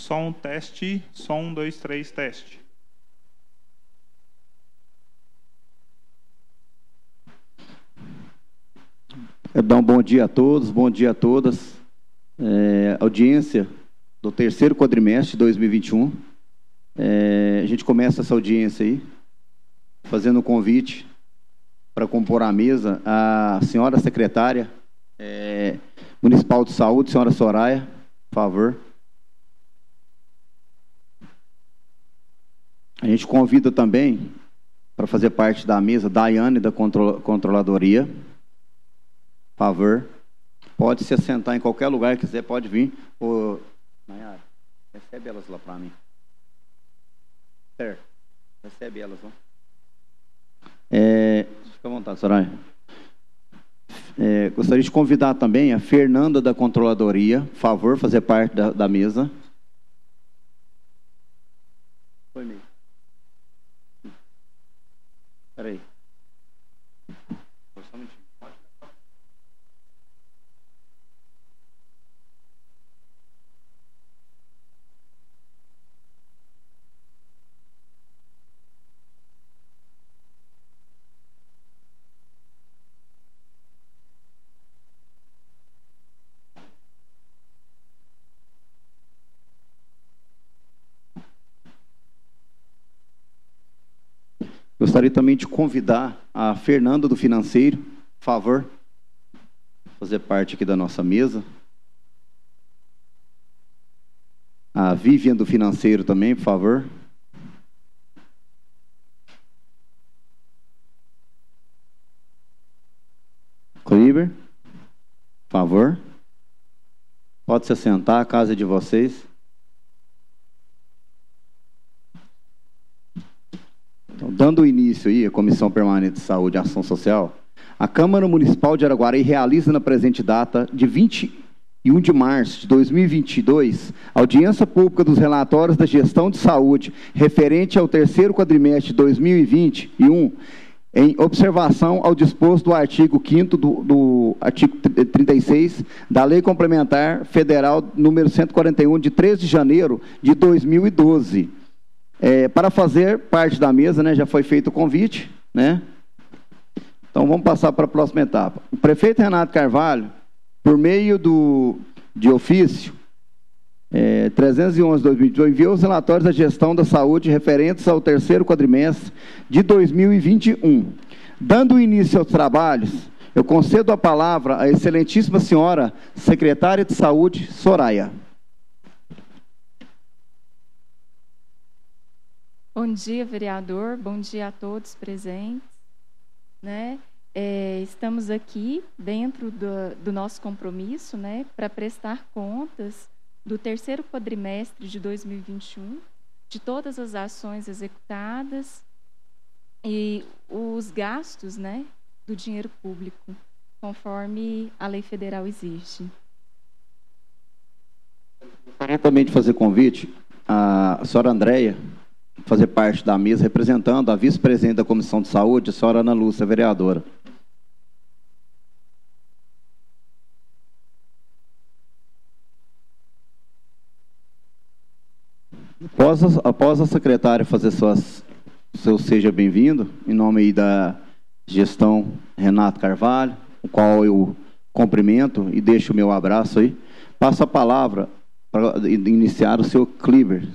Som, teste. Som, 1, 2, 3, teste. Quero dar um bom dia a todos, bom dia a todas. Audiência do terceiro quadrimestre de 2021. A gente começa essa audiência aí, fazendo um convite para compor a mesa a senhora secretária municipal de saúde, senhora Soraya, por favor. A gente convida também para fazer parte da mesa Daiane, da Controladoria. Por favor. Pode se assentar em qualquer lugar que quiser, pode vir. Ô, Nayara, recebe elas lá para mim. Certo. Recebe elas lá. Fica à vontade, Soraya. Gostaria de convidar também a Fernanda da Controladoria, por favor, fazer parte da mesa. Foi mesmo. Espera aí. Só um minutinho. Gostaria também de convidar a Fernanda do Financeiro, por favor, fazer parte aqui da nossa mesa. A Vivian do Financeiro também, por favor. Kleber, por favor. Pode se assentar, a casa é de vocês. Então, dando início aí à Comissão Permanente de Saúde e Ação Social, a Câmara Municipal de Araguari realiza na presente data, de 21 de março de 2022, audiência pública dos relatórios da gestão de saúde referente ao terceiro quadrimestre de 2021, em observação ao disposto do artigo 5º do artigo 36 da Lei Complementar Federal número 141, de 13 de janeiro de 2012. Para fazer parte da mesa, né, já foi feito o convite, né? Então, vamos passar para a próxima etapa. O prefeito Renato Carvalho, por meio de ofício 311/2022, enviou os relatórios da gestão da saúde referentes ao terceiro quadrimestre de 2021. Dando início aos trabalhos, eu concedo a palavra à excelentíssima senhora secretária de Saúde, Soraya. Bom dia, vereador. Bom dia a todos presentes. Né? Estamos aqui dentro do nosso compromisso, né, para prestar contas do terceiro quadrimestre de 2021, de todas as ações executadas e os gastos, né, do dinheiro público, conforme a lei federal exige. Gostaria também de fazer convite à senhora Andréia, fazer parte da mesa, representando a vice-presidente da Comissão de Saúde, a senhora Ana Lúcia, vereadora. Após a secretária fazer seu seja bem-vindo, em nome aí da gestão Renato Carvalho, o qual eu cumprimento e deixo o meu abraço aí, passo a palavra para iniciar o seu Kleber.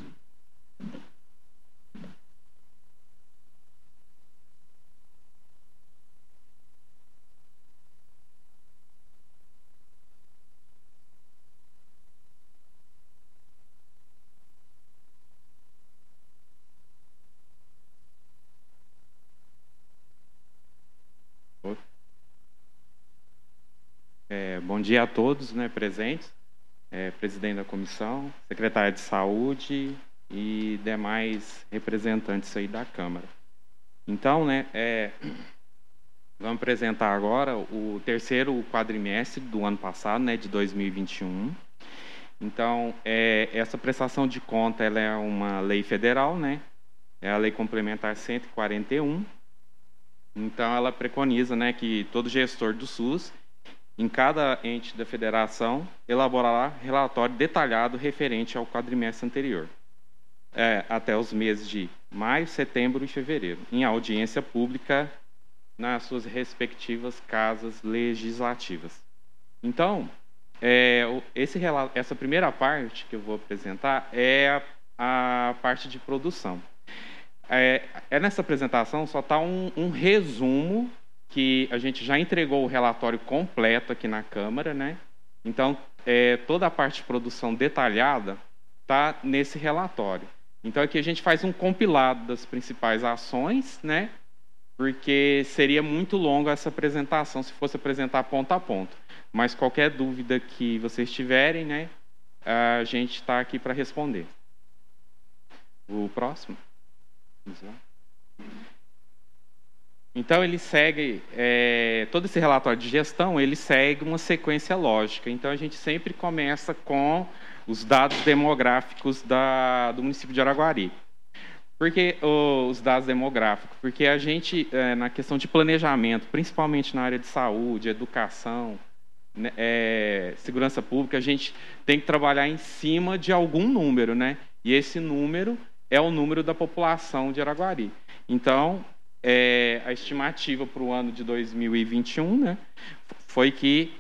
Bom dia a todos, né, presentes, presidente da comissão, secretária de saúde e demais representantes aí da Câmara. Então, né, vamos apresentar agora o terceiro quadrimestre do ano passado, né, de 2021. Então, essa prestação de conta, ela é uma lei federal, né, é a Lei Complementar 141. Então, ela preconiza, né, que todo gestor do SUS em cada ente da federação, elaborará relatório detalhado referente ao quadrimestre anterior, até os meses de maio, setembro e fevereiro, em audiência pública nas suas respectivas casas legislativas. Então, essa primeira parte que eu vou apresentar é a parte de produção. Nessa apresentação só está um resumo, que a gente já entregou o relatório completo aqui na Câmara, né? Então, toda a parte de produção detalhada está nesse relatório. Então, aqui a gente faz um compilado das principais ações, né? Porque seria muito longa essa apresentação se fosse apresentar ponto a ponto. Mas qualquer dúvida que vocês tiverem, né? A gente está aqui para responder. O próximo. Vamos lá. Então, ele segue, todo esse relatório de gestão, ele segue uma sequência lógica. Então, a gente sempre começa com os dados demográficos do município de Araguari. Por que os dados demográficos? Porque a gente, na questão de planejamento, principalmente na área de saúde, educação, segurança pública, a gente tem que trabalhar em cima de algum número, né? E esse número é o número da população de Araguari. Então, a estimativa para o ano de 2021, né, foi que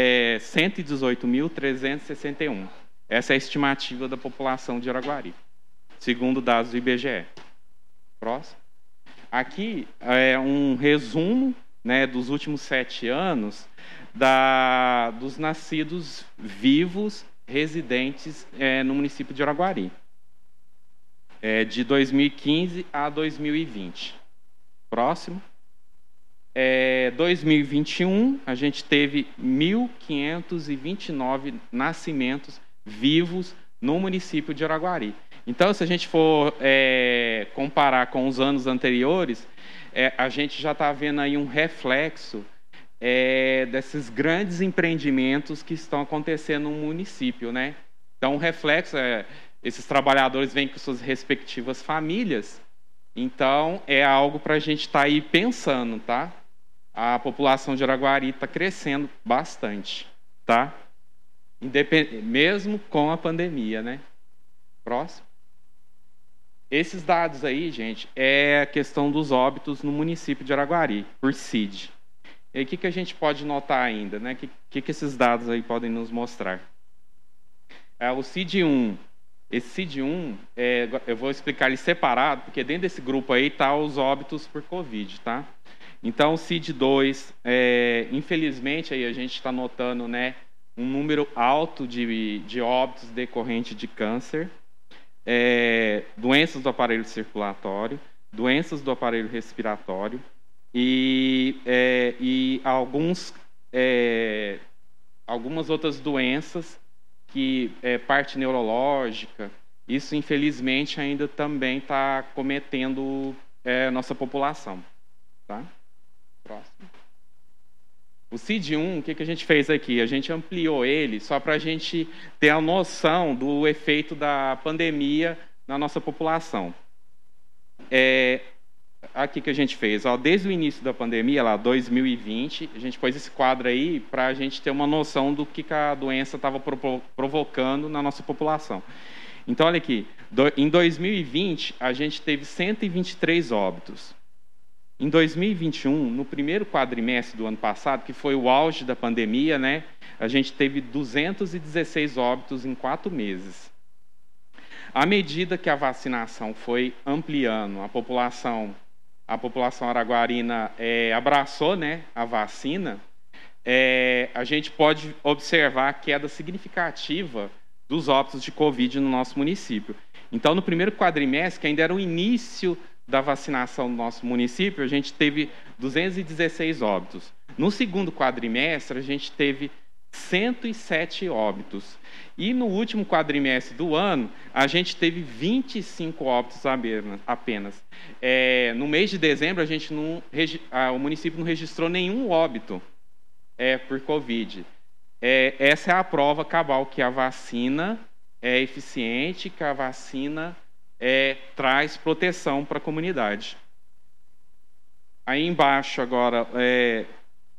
118.361. Essa é a estimativa da população de Araguari, segundo dados do IBGE. Próximo. Aqui é um resumo, né, dos últimos 7 anos dos nascidos vivos residentes no município de Araguari, de 2015 a 2020. Próximo. 2021, a gente teve 1.529 nascimentos vivos no município de Araguari. Então, se a gente for comparar com os anos anteriores, a gente já está vendo aí um reflexo desses grandes empreendimentos que estão acontecendo no município, né? Então, o reflexo esses trabalhadores vêm com suas respectivas famílias. Então, é algo para a gente estar aí pensando, tá? A população de Araguari está crescendo bastante, tá? Mesmo com a pandemia, né? Próximo. Esses dados aí, gente, é a questão dos óbitos no município de Araguari, por CID. E aí, o que a gente pode notar ainda, né? O que esses dados aí podem nos mostrar? O CID-1. Esse CID-1, eu vou explicar ele separado, porque dentro desse grupo aí está os óbitos por Covid, tá? Então, o CID-2, infelizmente, aí a gente está notando, né, um número alto de óbitos decorrentes de câncer, doenças do aparelho circulatório, doenças do aparelho respiratório e algumas outras doenças que parte neurológica. Isso, infelizmente, ainda também está cometendo nossa população. Tá? Próximo. O CID-1, o que a gente fez aqui? A gente ampliou ele só para a gente ter a noção do efeito da pandemia na nossa população. Aqui que a gente fez, desde o início da pandemia, lá 2020, a gente pôs esse quadro aí para a gente ter uma noção do que a doença estava provocando na nossa população. Então, olha aqui, em 2020, a gente teve 123 óbitos. Em 2021, no primeiro quadrimestre do ano passado, que foi o auge da pandemia, né, a gente teve 216 óbitos em 4 meses. À medida que a vacinação foi ampliando, a população araguarina abraçou, né, a vacina, a gente pode observar a queda significativa dos óbitos de Covid no nosso município. Então, no primeiro quadrimestre, que ainda era o início da vacinação no nosso município, a gente teve 216 óbitos. No segundo quadrimestre, a gente teve 107 óbitos. E no último quadrimestre do ano, a gente teve 25 óbitos apenas. No mês de dezembro, o município não registrou nenhum óbito por Covid. Essa é a prova cabal que a vacina é eficiente, que a vacina traz proteção para a comunidade. Aí embaixo agora,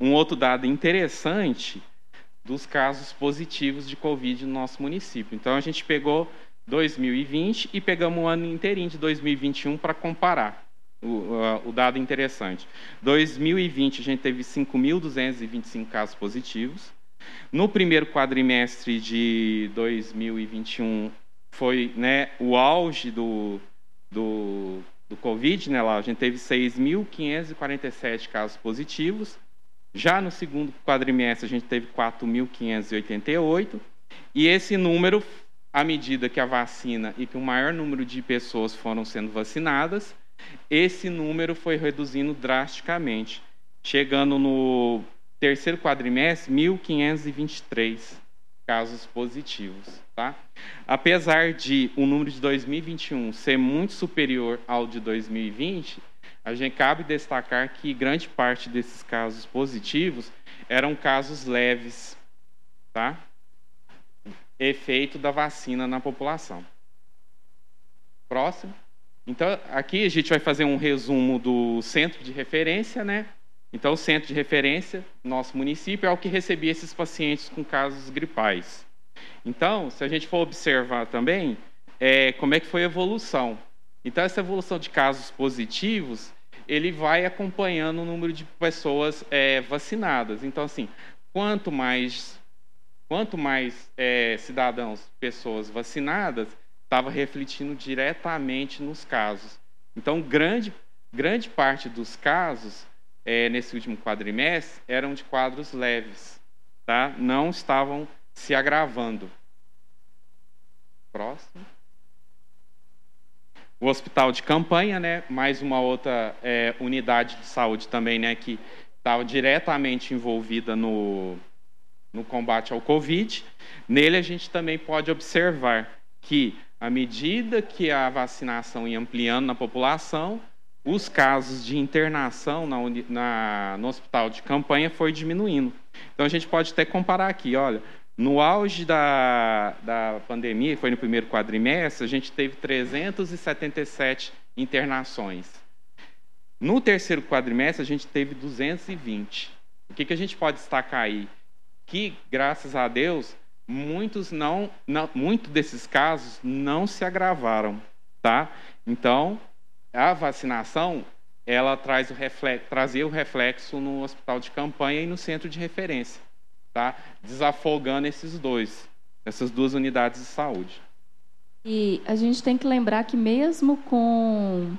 um outro dado interessante dos casos positivos de Covid no nosso município. Então, a gente pegou 2020 e pegamos o ano inteirinho de 2021 para comparar. O dado interessante. 2020, a gente teve 5.225 casos positivos. No primeiro quadrimestre de 2021, foi, né, o auge do Covid, né, lá, a gente teve 6.547 casos positivos. Já no segundo quadrimestre, a gente teve 4.588. E esse número, à medida que a vacina e que o maior número de pessoas foram sendo vacinadas, esse número foi reduzindo drasticamente, chegando no terceiro quadrimestre, 1.523 casos positivos. Tá? Apesar de o número de 2021 ser muito superior ao de 2020, a gente cabe destacar que grande parte desses casos positivos eram casos leves, tá? Efeito da vacina na população. Próximo. Então, aqui a gente vai fazer um resumo do centro de referência, né? Então, o centro de referência, nosso município, é o que recebia esses pacientes com casos gripais. Então, se a gente for observar também, como é que foi a evolução. Então, essa evolução de casos positivos, ele vai acompanhando o número de pessoas vacinadas. Então, assim, quanto mais cidadãos, pessoas vacinadas, estava refletindo diretamente nos casos. Então, grande parte dos casos, nesse último quadrimestre, eram de quadros leves, tá? Não estavam se agravando. Próximo. O hospital de campanha, né? Mais uma outra unidade de saúde também, né? Que estava diretamente envolvida no combate ao Covid. Nele, a gente também pode observar que, à medida que a vacinação ia ampliando na população, os casos de internação no hospital de campanha foi diminuindo. Então, a gente pode até comparar aqui, olha, no auge da pandemia, que foi no primeiro quadrimestre, a gente teve 377 internações. No terceiro quadrimestre, a gente teve 220. O que a gente pode destacar aí? Que, graças a Deus, muitos desses casos não se agravaram, tá? Então, a vacinação, ela trazia o reflexo no hospital de campanha e no centro de referência, tá? Desafogando essas duas unidades de saúde. E a gente tem que lembrar que mesmo com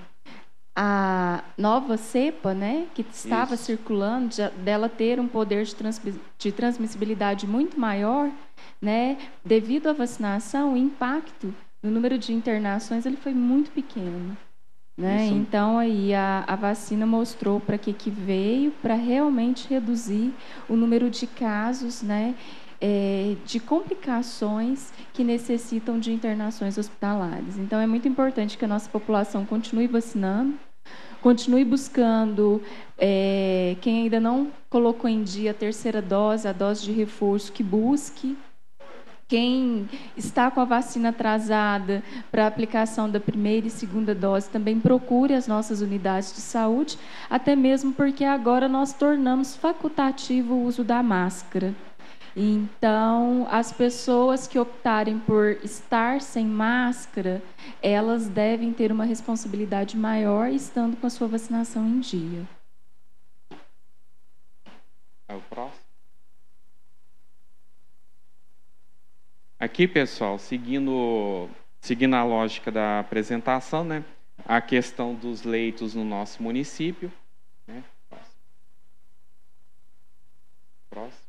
a nova cepa, né, que estava circulando, dela ter um poder de transmissibilidade muito maior, né, devido à vacinação, o impacto no número de internações ele foi muito pequeno. Né? Então, aí a vacina mostrou para que veio, para realmente reduzir o número de casos, né, de complicações que necessitam de internações hospitalares. Então, é muito importante que a nossa população continue vacinando, continue buscando, quem ainda não colocou em dia a terceira dose, a dose de reforço, que busque. Quem está com a vacina atrasada para a aplicação da primeira e segunda dose também procure as nossas unidades de saúde, até mesmo porque agora nós tornamos facultativo o uso da máscara. Então, as pessoas que optarem por estar sem máscara, elas devem ter uma responsabilidade maior estando com a sua vacinação em dia. É o próximo. Aqui, pessoal, seguindo a lógica da apresentação, né, a questão dos leitos no nosso município. Né, próximo.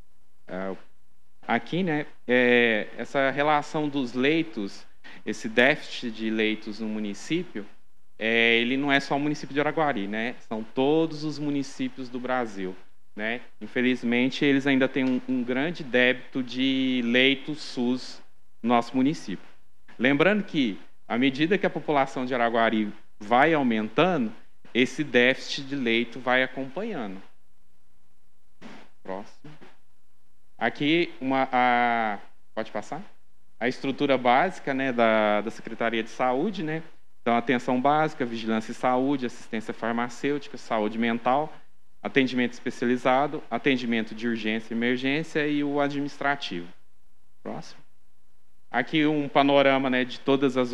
Aqui, né, essa relação dos leitos, esse déficit de leitos no município, ele não é só o município de Araguari, né, são todos os municípios do Brasil. Né? Infelizmente, eles ainda têm um grande débito de leitos SUS no nosso município. Lembrando que, à medida que a população de Araguari vai aumentando, esse déficit de leito vai acompanhando. Próximo. Aqui, pode passar? A estrutura básica, né, da Secretaria de Saúde, né? Então, atenção básica, vigilância e saúde, assistência farmacêutica, saúde mental. atendimento especializado, atendimento de urgência e emergência e o administrativo. Próximo. Aqui um panorama, né, de todas as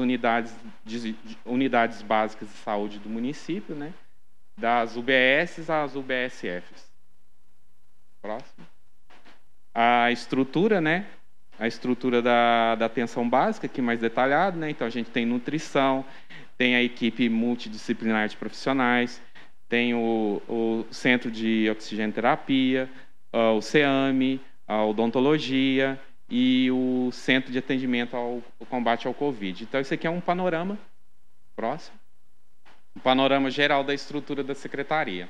unidades básicas de saúde do município, né, das UBSs às UBSFs. Próximo. A estrutura, né, a estrutura da atenção básica, aqui mais detalhado, né, então a gente tem nutrição, tem a equipe multidisciplinar de profissionais, tem o centro de oxigenoterapia, o CEAME, a odontologia e o centro de atendimento ao combate ao Covid. Então, isso aqui é um panorama, próximo, um panorama geral da estrutura da secretaria.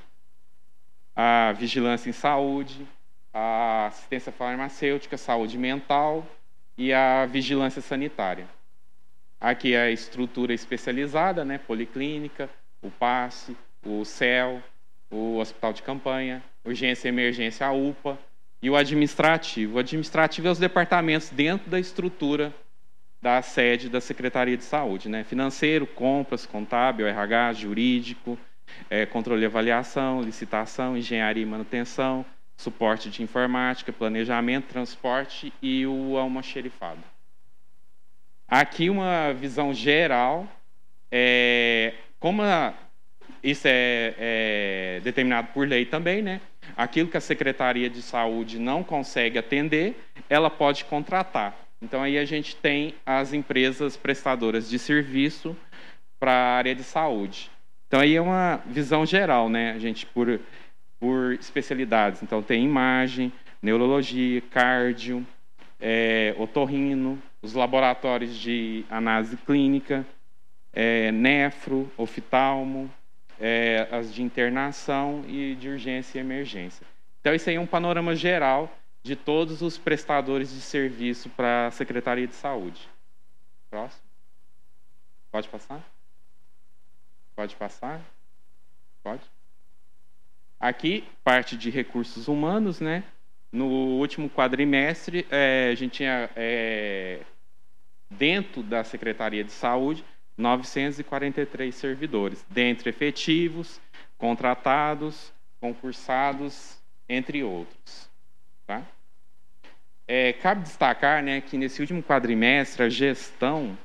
A vigilância em saúde, a assistência farmacêutica, saúde mental e a vigilância sanitária. Aqui a estrutura especializada, né, policlínica, o PASSE, o CEL, o hospital de campanha, urgência e emergência, a UPA, e o administrativo. O administrativo é os departamentos dentro da estrutura da sede da Secretaria de Saúde, né? Financeiro, compras, contábil, RH, jurídico, controle e avaliação, licitação, engenharia e manutenção, suporte de informática, planejamento, transporte e o almoxerifado. Aqui uma visão geral, como isso é determinado por lei também, né? Aquilo que a Secretaria de Saúde não consegue atender, ela pode contratar. Então, aí a gente tem as empresas prestadoras de serviço para a área de saúde. Então, aí é uma visão geral, né? A gente, por especialidades. Então, tem imagem, neurologia, cardio, otorrino, os laboratórios de análise clínica, nefro, oftalmo, as de internação e de urgência e emergência. Então, isso aí é um panorama geral de todos os prestadores de serviço para a Secretaria de Saúde. Próximo. Pode passar? Pode passar? Pode. Aqui, parte de recursos humanos, né? No último quadrimestre, a gente tinha, dentro da Secretaria de Saúde, 943 servidores, dentre efetivos, contratados, concursados, entre outros. Tá? Cabe destacar, né, que nesse último quadrimestre a gestão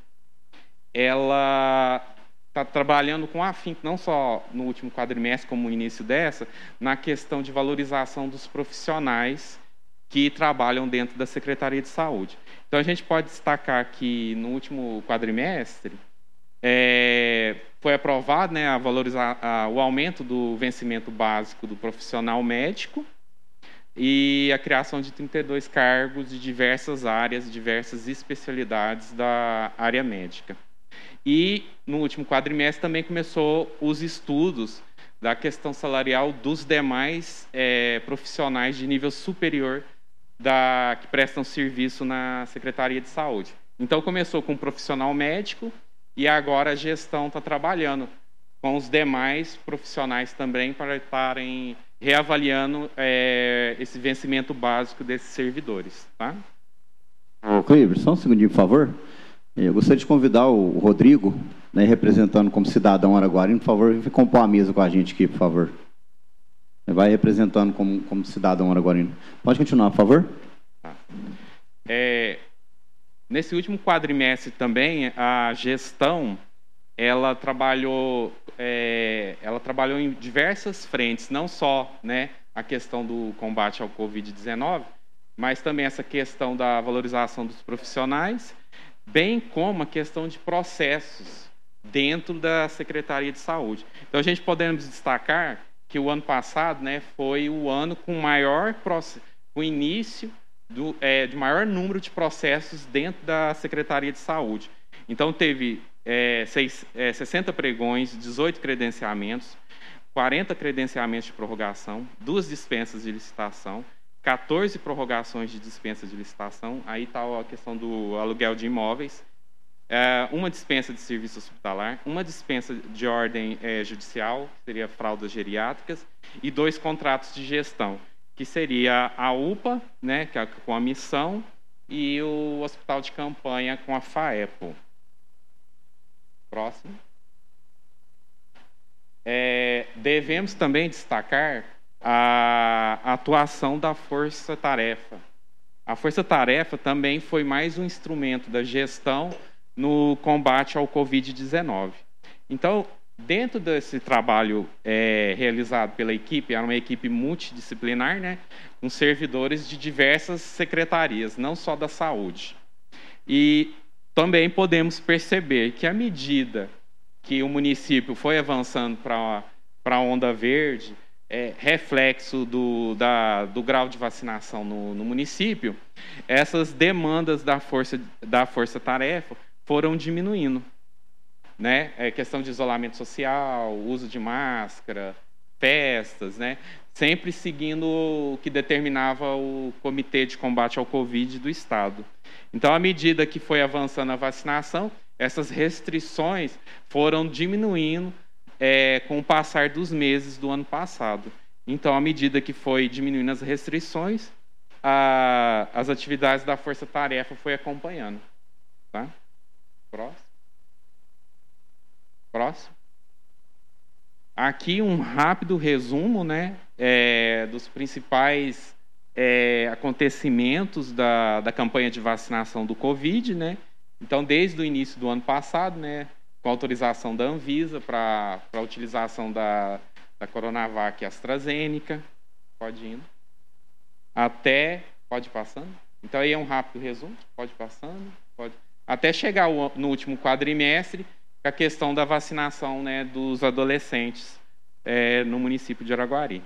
ela está trabalhando com afinco, não só no último quadrimestre, como no início dessa, na questão de valorização dos profissionais que trabalham dentro da Secretaria de Saúde. Então, a gente pode destacar que no último quadrimestre foi aprovado, né, o aumento do vencimento básico do profissional médico e a criação de 32 cargos de diversas áreas, diversas especialidades da área médica. E, no último quadrimestre, também começou os estudos da questão salarial dos demais profissionais de nível superior que prestam serviço na Secretaria de Saúde. Então, começou com o profissional médico e agora a gestão está trabalhando com os demais profissionais também para estarem reavaliando esse vencimento básico desses servidores. Tá? Cleber, só um segundinho, por favor. Eu gostaria de convidar o Rodrigo, né, representando como cidadão araguarino, por favor, vem compor a mesa com a gente aqui, por favor. Vai representando como cidadão araguarino. Pode continuar, por favor? Tá. Nesse último quadrimestre também, a gestão ela trabalhou em diversas frentes, não só, né, a questão do combate ao Covid-19, mas também essa questão da valorização dos profissionais, bem como a questão de processos dentro da Secretaria de Saúde. Então, a gente podemos destacar que o ano passado, né, foi o ano com o início de maior número de processos dentro da Secretaria de Saúde. Então, teve 60 pregões, 18 credenciamentos, 40 credenciamentos de prorrogação, 2 dispensas de licitação, 14 prorrogações de dispensas de licitação, aí está a questão do aluguel de imóveis, uma dispensa de serviço hospitalar, uma dispensa de ordem judicial, que seria fraldas geriátricas, e 2 contratos de gestão, que seria a UPA, né, que é com a missão, e o hospital de campanha com a FAEPO. Próximo. Devemos também destacar a atuação da força-tarefa. A força-tarefa também foi mais um instrumento da gestão no combate ao Covid-19. Então, dentro desse trabalho realizado pela equipe, era uma equipe multidisciplinar, né, com servidores de diversas secretarias, não só da saúde. E também podemos perceber que, à medida que o município foi avançando para a onda verde, reflexo do grau de vacinação no município, essas demandas da força-tarefa foram diminuindo. Né? Questão de isolamento social, uso de máscara, festas, né? Sempre seguindo o que determinava o Comitê de Combate ao Covid do Estado. Então, à medida que foi avançando a vacinação, essas restrições foram diminuindo com o passar dos meses do ano passado. Então, à medida que foi diminuindo as restrições, as atividades da força-tarefa foi acompanhando. Tá? Próximo. Aqui um rápido resumo, né, dos principais acontecimentos da campanha de vacinação do Covid, né? Então, desde o início do ano passado, né, com autorização da Anvisa para a utilização da Coronavac e AstraZeneca, pode ir, pode ir passando. Então, aí é um rápido resumo, pode ir passando, até chegar no último quadrimestre, a questão da vacinação, né, dos adolescentes no município de Araguari.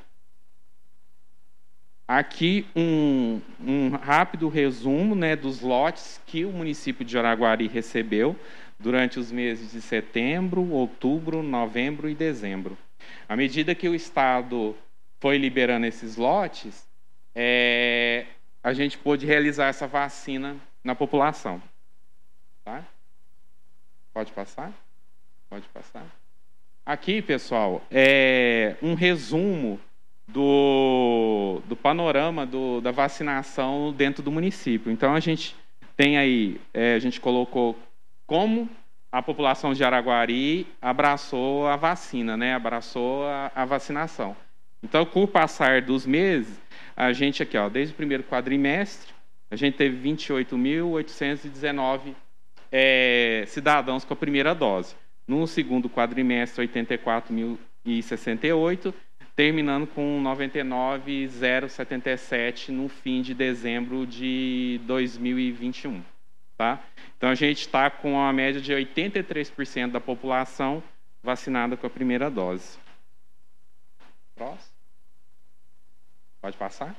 Aqui um rápido resumo, né, dos lotes que o município de Araguari recebeu durante os meses de setembro, outubro, novembro e dezembro. À medida que o Estado foi liberando esses lotes, a gente pôde realizar essa vacina na população. Tá? Pode passar? Pode passar. Aqui, pessoal, um resumo do panorama da vacinação dentro do município. Então, a gente tem aí, a gente colocou como a população de Araguari abraçou a vacina, né? Abraçou a vacinação. Então, com o passar dos meses, a gente aqui, ó, desde o primeiro quadrimestre, a gente teve 28.819 cidadãos com a primeira dose. No segundo quadrimestre, 84.068, terminando com 99.077 no fim de dezembro de 2021. Tá? Então, a gente está com uma média de 83% da população vacinada com a primeira dose. Próximo. Pode passar?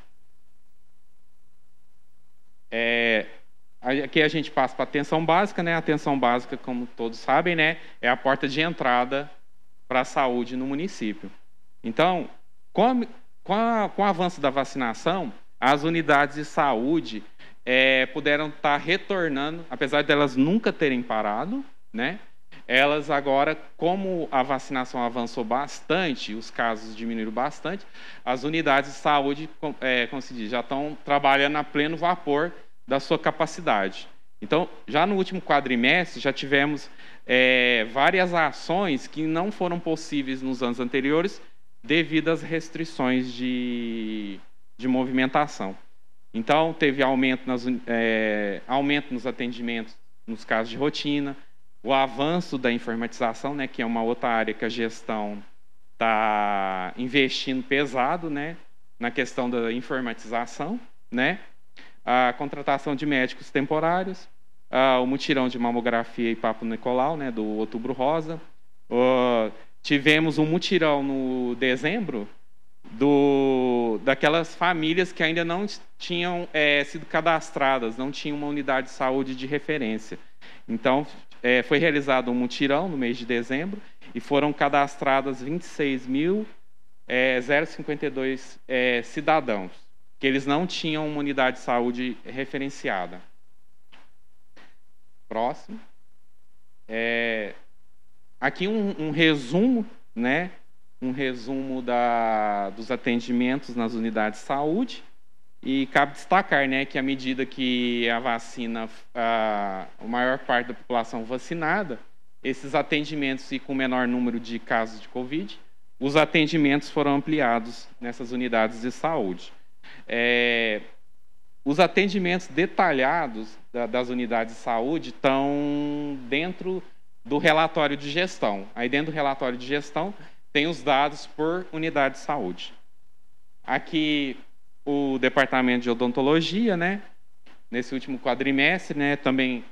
Aqui a gente passa para a atenção básica, né? A atenção básica, como todos sabem, né, é a porta de entrada para a saúde no município. Então, com o avanço da vacinação, as unidades de saúde puderam estar retornando, apesar de elas nunca terem parado, né? Elas agora, como a vacinação avançou bastante, os casos diminuíram bastante, as unidades de saúde, como se diz, já estão trabalhando a pleno vapor da sua capacidade. Então, já no último quadrimestre, já tivemos várias ações que não foram possíveis nos anos anteriores devido às restrições de movimentação. Então, teve aumento nos atendimentos nos casos de rotina, o avanço da informatização, né, que é uma outra área que a gestão está investindo pesado, né, na questão da informatização, né, a contratação de médicos temporários, o mutirão de mamografia e Papo Nicolau, né, do Outubro Rosa. Tivemos um mutirão no dezembro daquelas famílias que ainda não tinham sido cadastradas, não tinham uma unidade de saúde de referência. Então, foi realizado um mutirão no mês de dezembro e foram cadastradas 26.052 cidadãos, que eles não tinham uma unidade de saúde referenciada. Próximo. Aqui um resumo, né? Um resumo dos atendimentos nas unidades de saúde. E cabe destacar, né, que à medida que a vacina, a maior parte da população vacinada, esses atendimentos e com menor número de casos de Covid, os atendimentos foram ampliados nessas unidades de saúde. Os atendimentos detalhados das unidades de saúde estão dentro do relatório de gestão. Aí dentro do relatório de gestão tem os dados por unidade de saúde. Aqui o departamento de odontologia, né? Nesse último quadrimestre, né? Também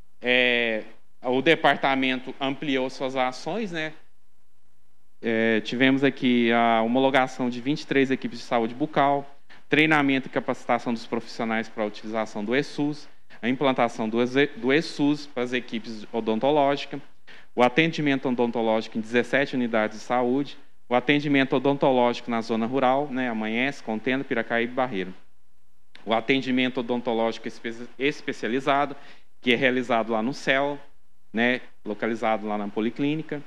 o departamento ampliou suas ações, né? Tivemos aqui a homologação de 23 equipes de saúde bucal, treinamento e capacitação dos profissionais para a utilização do eSUS, a implantação do eSUS para as equipes odontológicas, o atendimento odontológico em 17 unidades de saúde, o atendimento odontológico na zona rural, né, Amanhece, Contenda, Piracaíba e Barreiro. O atendimento odontológico especializado, que é realizado lá no CEL, né, localizado lá na Policlínica.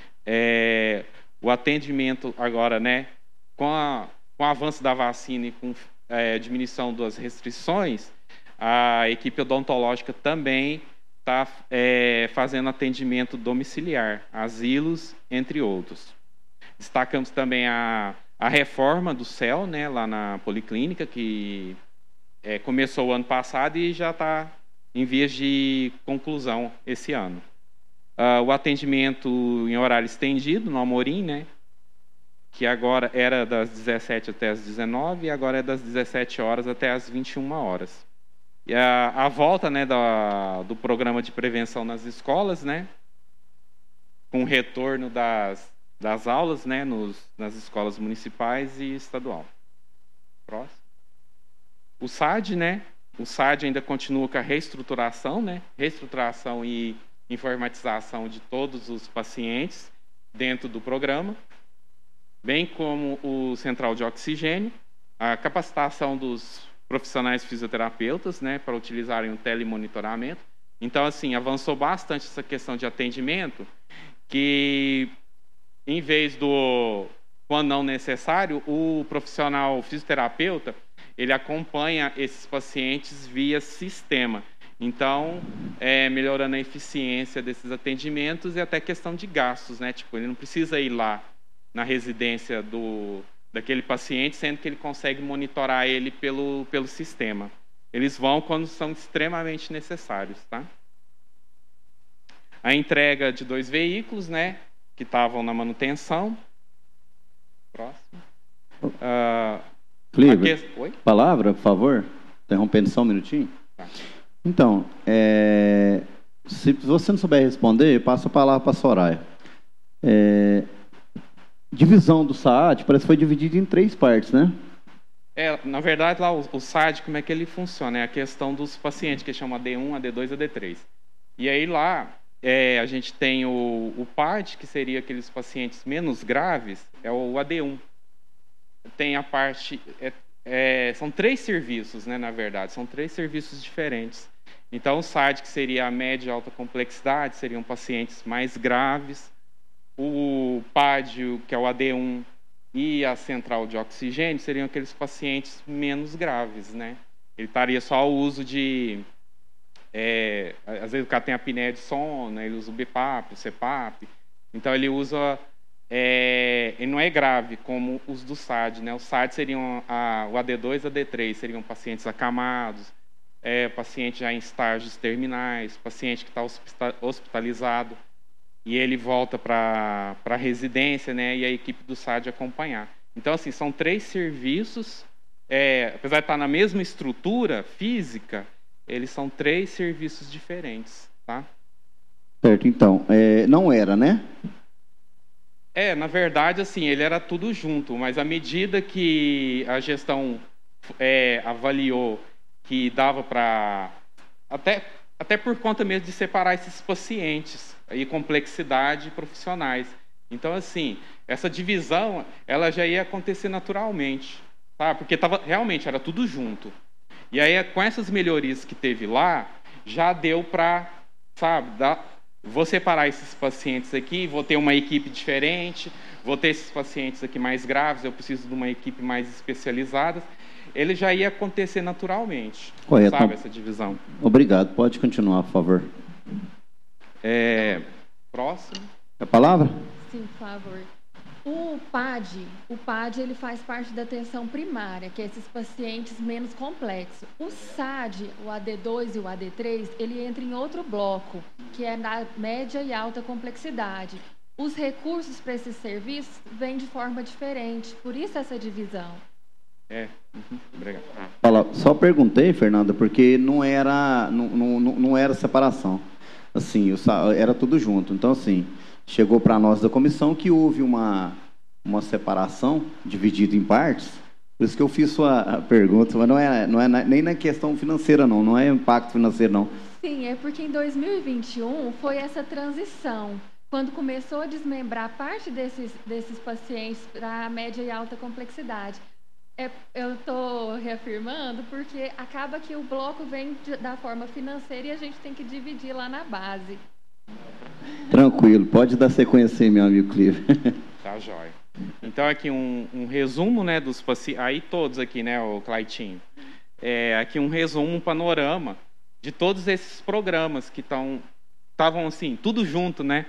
O atendimento agora, né, com o avanço da vacina e com a diminuição das restrições, a equipe odontológica também está fazendo atendimento domiciliar, asilos, entre outros. Destacamos também a reforma do CEL, né, lá na Policlínica, que começou o ano passado e já está em vias de conclusão esse ano. O atendimento em horário estendido no Amorim, né, que agora era das 17 até as 19 e agora é das 17 horas até as 21 horas. E a volta, né, do programa de prevenção nas escolas, né, com o retorno das aulas, né, nas escolas municipais e estadual. Próximo. O SAD, né, o SAD ainda continua com a reestruturação, né, reestruturação e informatização de todos os pacientes dentro do programa, bem como o central de oxigênio, a capacitação dos profissionais fisioterapeutas, né, para utilizarem o telemonitoramento. Então, assim, avançou bastante essa questão de atendimento, que, em vez do, quando não necessário, o profissional fisioterapeuta, ele acompanha esses pacientes via sistema. Então, melhorando a eficiência desses atendimentos e até questão de gastos, né? Tipo, ele não precisa ir lá na residência daquele paciente, sendo que ele consegue monitorar ele pelo sistema. Eles vão quando são extremamente necessários, tá? A entrega de 2 veículos, né, que estavam na manutenção. Próximo. Cleber, Oi? Palavra, por favor. Interrompendo só um minutinho. Tá. Então, se você não souber responder, eu passo a palavra para a Soraya. Divisão do SAAD parece que foi dividido em 3 partes, né? Na verdade, lá o SAD, como é que ele funciona? É a questão dos pacientes, que chama AD1, AD2, AD3. E aí lá, a gente tem o PAD, que seria aqueles pacientes menos graves, é o AD1. Tem a parte... são 3 serviços, né, na verdade, são 3 serviços diferentes. Então, o SAD, que seria a média e alta complexidade, seriam pacientes mais graves. O PAD, que é o AD1, e a central de oxigênio, seriam aqueles pacientes menos graves, né? Ele estaria só ao uso de... às vezes o cara tem apneia de sono, né? Ele usa o BPAP, o CPAP. Então, ele usa... ele não é grave como os do SAD, né? O SAD seriam o AD2 e AD3, seriam pacientes acamados, paciente já em estágios terminais, paciente que está hospitalizado e ele volta para a residência, né? E a equipe do SAD acompanhar. Então, assim, são 3 serviços, apesar de estar na mesma estrutura física, eles são 3 serviços diferentes, tá? Certo, então, não era, né? Na verdade, assim, ele era tudo junto, mas à medida que a gestão avaliou que dava para... Até por conta mesmo de separar esses pacientes e complexidade profissionais. Então, assim, essa divisão, ela já ia acontecer naturalmente, tá? Porque realmente era tudo junto. E aí, com essas melhorias que teve lá, já deu para, sabe, vou separar esses pacientes aqui, vou ter uma equipe diferente, vou ter esses pacientes aqui mais graves, eu preciso de uma equipe mais especializada. Ele já ia acontecer naturalmente, correto, sabe, essa divisão. Obrigado. Pode continuar, por favor. Próximo. A palavra? Sim, por favor. O PAD ele faz parte da atenção primária, que é esses pacientes menos complexos. O SAD, o AD2 e o AD3, ele entra em outro bloco, que é na média e alta complexidade. Os recursos para esses serviços vêm de forma diferente, por isso essa divisão. Obrigado. Só perguntei, Fernanda, porque não era separação. Assim, era tudo junto. Então, assim, chegou para nós da comissão que houve uma separação dividida em partes. Por isso que eu fiz sua pergunta, mas não é nem na questão financeira, não é impacto financeiro, não. Sim, é porque em 2021 foi essa transição, quando começou a desmembrar parte desses pacientes para a média e alta complexidade. Eu estou reafirmando porque acaba que o bloco vem da forma financeira e a gente tem que dividir lá na base. Tranquilo, pode dar sequência aí, meu amigo Clive. Tá, jóia. Então, aqui um resumo, né, dos pacientes, aí todos aqui, né, o Claitinho. Aqui um resumo, um panorama de todos esses programas que estavam assim, tudo junto, né?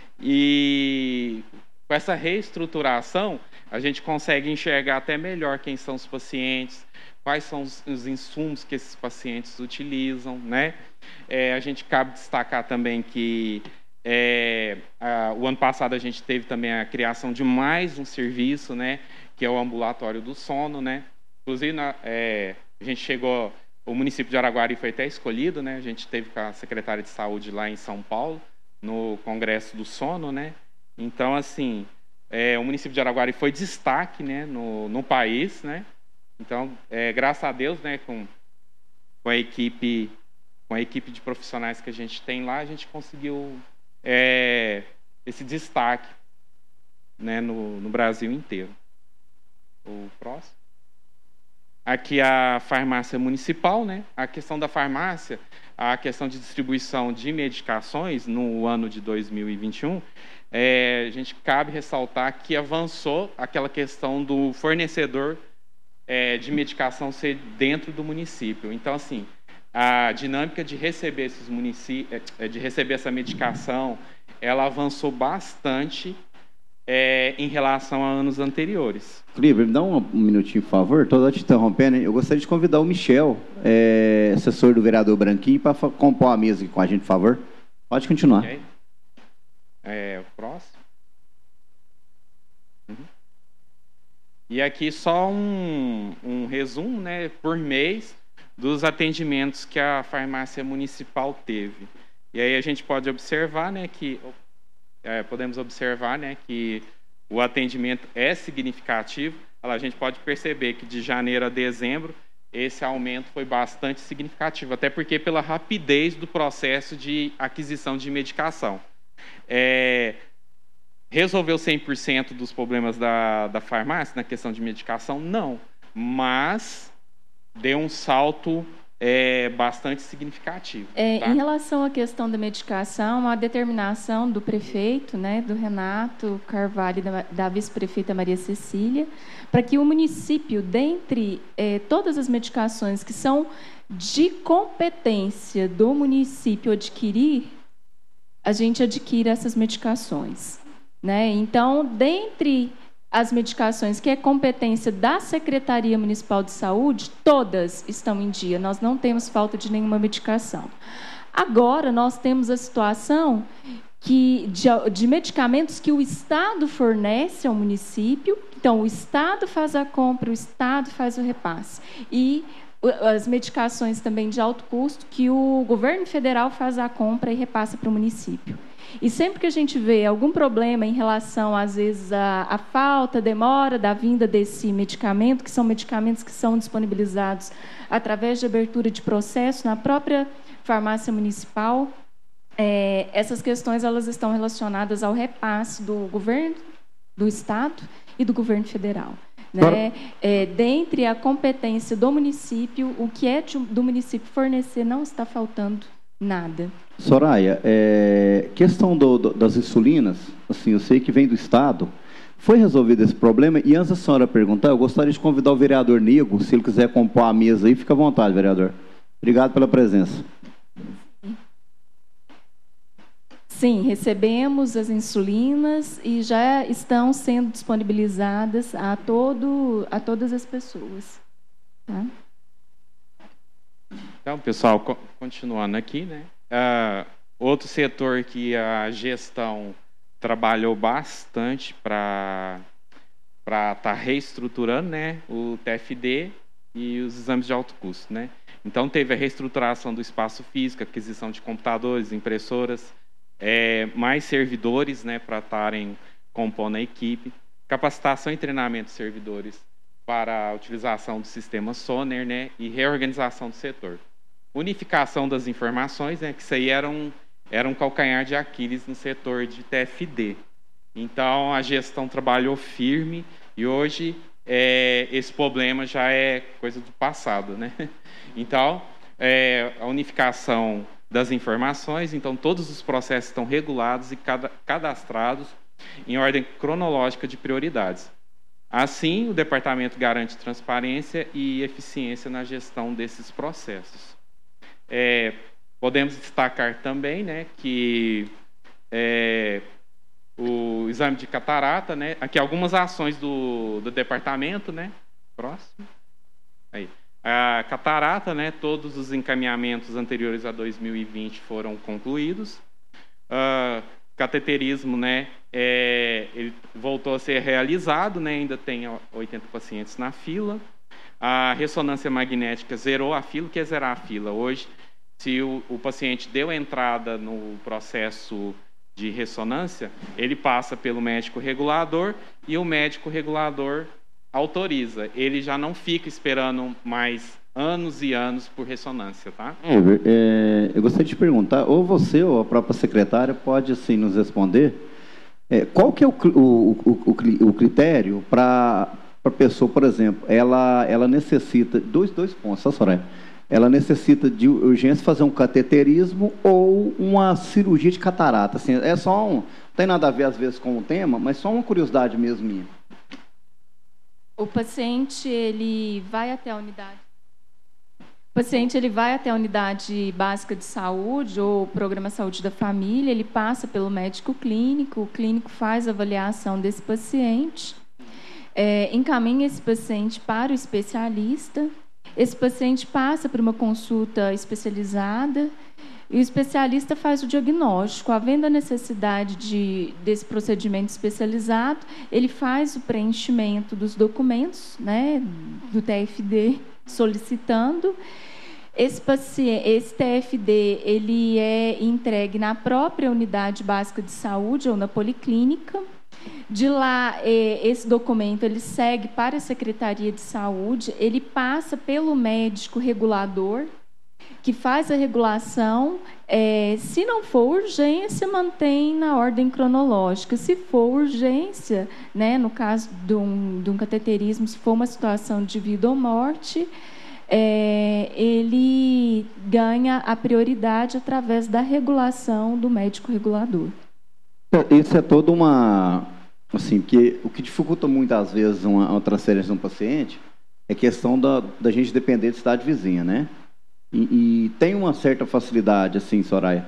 E com essa reestruturação, a gente consegue enxergar até melhor quem são os pacientes, quais são os insumos que esses pacientes utilizam, né? A gente cabe destacar também que o ano passado a gente teve também a criação de mais um serviço, né? Que é o ambulatório do sono, né? Inclusive, a gente chegou, o município de Araguari foi até escolhido, né? A gente teve com a secretária de saúde lá em São Paulo, no Congresso do Sono, né? Então, assim, o município de Araguari foi destaque, né, no país, né? Então, graças a Deus, né, com a equipe de profissionais que a gente tem lá, a gente conseguiu esse destaque, né, no Brasil inteiro. O próximo. Aqui a farmácia municipal, né? A questão da farmácia, a questão de distribuição de medicações no ano de 2021, a gente cabe ressaltar que avançou aquela questão do fornecedor de medicação ser dentro do município. Então, assim, a dinâmica de receber de receber essa medicação, ela avançou bastante em relação a anos anteriores. Clive, me dá um minutinho, por favor. Estou te interrompendo. Eu gostaria de convidar o Michel, assessor do vereador Branquinho, para compor a mesa aqui com a gente, por favor. Pode continuar. Okay. O próximo. E aqui só um resumo, né, por mês dos atendimentos que a farmácia municipal teve. E aí a gente pode observar, né, que o atendimento é significativo. A gente pode perceber que de janeiro a dezembro esse aumento foi bastante significativo, até porque pela rapidez do processo de aquisição de medicação. Resolveu 100% dos problemas da farmácia na questão de medicação? Não, mas deu um salto bastante significativo. Tá? Em relação à questão da medicação, a determinação do prefeito, né, do Renato Carvalho e da vice-prefeita Maria Cecília, para que o município, dentre todas as medicações que são de competência do município adquirir, a gente adquira essas medicações, né? Então, dentre as medicações que é competência da Secretaria Municipal de Saúde, todas estão em dia. Nós não temos falta de nenhuma medicação. Agora, nós temos a situação de medicamentos que o Estado fornece ao município. Então, o Estado faz a compra, o Estado faz o repasse. E as medicações também de alto custo que o governo federal faz a compra e repassa para o município. E sempre que a gente vê algum problema em relação, às vezes, à falta, demora da vinda desse medicamento, que são medicamentos que são disponibilizados através de abertura de processo na própria farmácia municipal, essas questões elas estão relacionadas ao repasse do governo, do Estado e do governo federal. Né? Dentre a competência do município, o que é do município fornecer, não está faltando nada. Soraya, questão das insulinas, assim, eu sei que vem do Estado, foi resolvido esse problema? E antes da senhora perguntar, eu gostaria de convidar o vereador Nego, se ele quiser compor a mesa aí, fica à vontade, vereador. Obrigado pela presença. Sim, recebemos as insulinas e já estão sendo disponibilizadas a todas as pessoas. Tá? Então, pessoal, continuando aqui, né? Outro setor que a gestão trabalhou bastante para estar reestruturando, né? O TFD e os exames de alto custo, né? Então, teve a reestruturação do espaço físico, aquisição de computadores, impressoras, mais servidores, né, para estarem compondo a equipe, capacitação e treinamento de servidores para a utilização do sistema Soner, né, e reorganização do setor. Unificação das informações, né, que isso aí era um calcanhar de Aquiles no setor de TFD. Então, a gestão trabalhou firme e hoje esse problema já é coisa do passado, né? Então, a unificação das informações, então todos os processos estão regulados e cadastrados em ordem cronológica de prioridades. Assim, o departamento garante transparência e eficiência na gestão desses processos. Podemos destacar também, né, que o exame de catarata, né, aqui algumas ações do departamento, né, próximo, aí. A catarata, né, todos os encaminhamentos anteriores a 2020 foram concluídos. Cateterismo, né, ele voltou a ser realizado, né, ainda tem 80 pacientes na fila. A ressonância magnética zerou a fila. O que é zerar a fila? Hoje, se o paciente deu entrada no processo de ressonância, ele passa pelo médico regulador e o médico regulador autoriza. Ele já não fica esperando mais anos e anos por ressonância, tá? Eu gostaria de perguntar, ou você ou a própria secretária pode assim nos responder, qual que é o critério para a pessoa, por exemplo, ela necessita, dois pontos, tá, Soraya? Ela necessita de urgência fazer um cateterismo ou uma cirurgia de catarata, assim, não tem nada a ver às vezes com o tema, mas só uma curiosidade mesmo minha. O paciente ele vai até a unidade. O paciente ele vai até a unidade básica de saúde ou programa saúde da família, ele passa pelo médico clínico, o clínico faz a avaliação desse paciente, encaminha esse paciente para o especialista, esse paciente passa por uma consulta especializada e o especialista faz o diagnóstico. Havendo a necessidade desse procedimento especializado, ele faz o preenchimento dos documentos, né, do TFD, solicitando. Esse TFD ele é entregue na própria unidade básica de saúde ou na policlínica. De lá, esse documento ele segue para a Secretaria de Saúde, ele passa pelo médico regulador, que faz a regulação. Se não for urgência, mantém na ordem cronológica. Se for urgência, né, no caso de um cateterismo, se for uma situação de vida ou morte, ele ganha a prioridade através da regulação do médico regulador. Isso é toda uma... Assim, que o que dificulta muitas vezes uma transferência de um paciente é a questão da gente depender de cidade vizinha, né? E tem uma certa facilidade, assim, Soraya.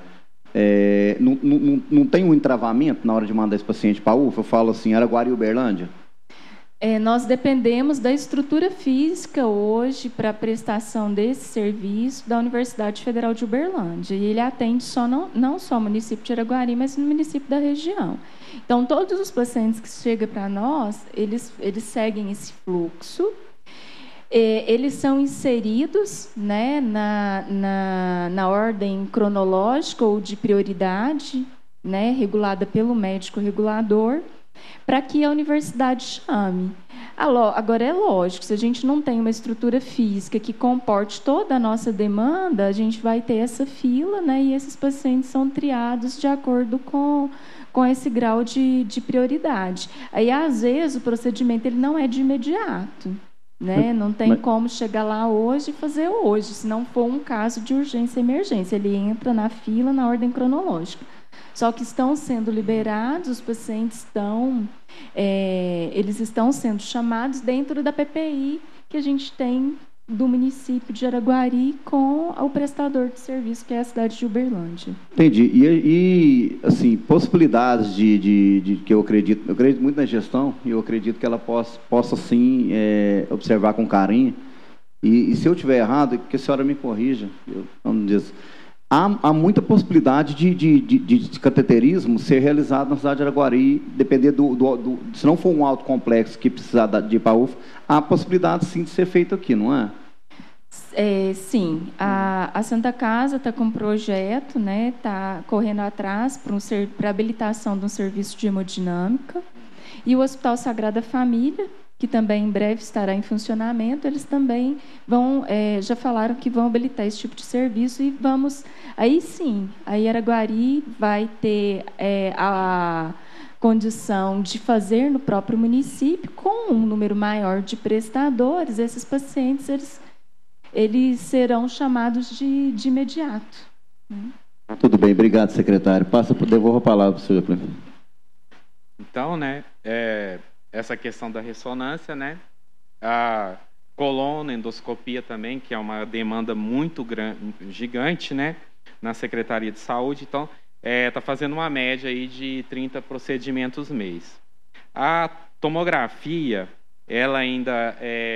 Não tem um entravamento na hora de mandar esse paciente para a UFA? Eu falo assim, Araguari e Uberlândia? Nós dependemos da estrutura física hoje para a prestação desse serviço da Universidade Federal de Uberlândia. E ele atende não só o município de Araguari, mas no município da região. Então, todos os pacientes que chegam para nós, eles seguem esse fluxo. Eles são inseridos, né, na ordem cronológica ou de prioridade, né, regulada pelo médico regulador, para que a universidade chame. Agora, é lógico, se a gente não tem uma estrutura física que comporte toda a nossa demanda, a gente vai ter essa fila, né, e esses pacientes são triados de acordo com esse grau de prioridade. Aí, às vezes, o procedimento ele não é de imediato, né? Não tem como chegar lá hoje e fazer hoje, se não for um caso de urgência e emergência. Ele entra na fila na ordem cronológica. Só que estão sendo liberados, os pacientes eles estão sendo chamados dentro da PPI que a gente tem do município de Araguari com o prestador de serviço, que é a cidade de Uberlândia. Entendi. E assim, possibilidades de que eu acredito muito na gestão, e eu acredito que ela possa sim, observar com carinho. E se eu estiver errado, que a senhora me corrija. Há muita possibilidade de cateterismo ser realizado na cidade de Araguari, depender se não for um auto complexo que precisar de ir para a UFA, há possibilidade sim de ser feito aqui, não é? Sim, a Santa Casa está com um projeto, né? Está correndo atrás para habilitação de um serviço de hemodinâmica, e o Hospital Sagrada Família, que também em breve estará em funcionamento, eles também já falaram que vão habilitar esse tipo de serviço, e aí sim, aí Araguari vai ter a condição de fazer no próprio município, com um número maior de prestadores, esses pacientes, eles serão chamados de imediato. Né? Tudo bem, obrigado, secretário. Devolvo a palavra para o senhor. Então, né, essa questão da ressonância, né, a coluna, endoscopia também, que é uma demanda muito gigante, né, na Secretaria de Saúde. Então, está fazendo uma média aí de 30 procedimentos mês. A tomografia, ela ainda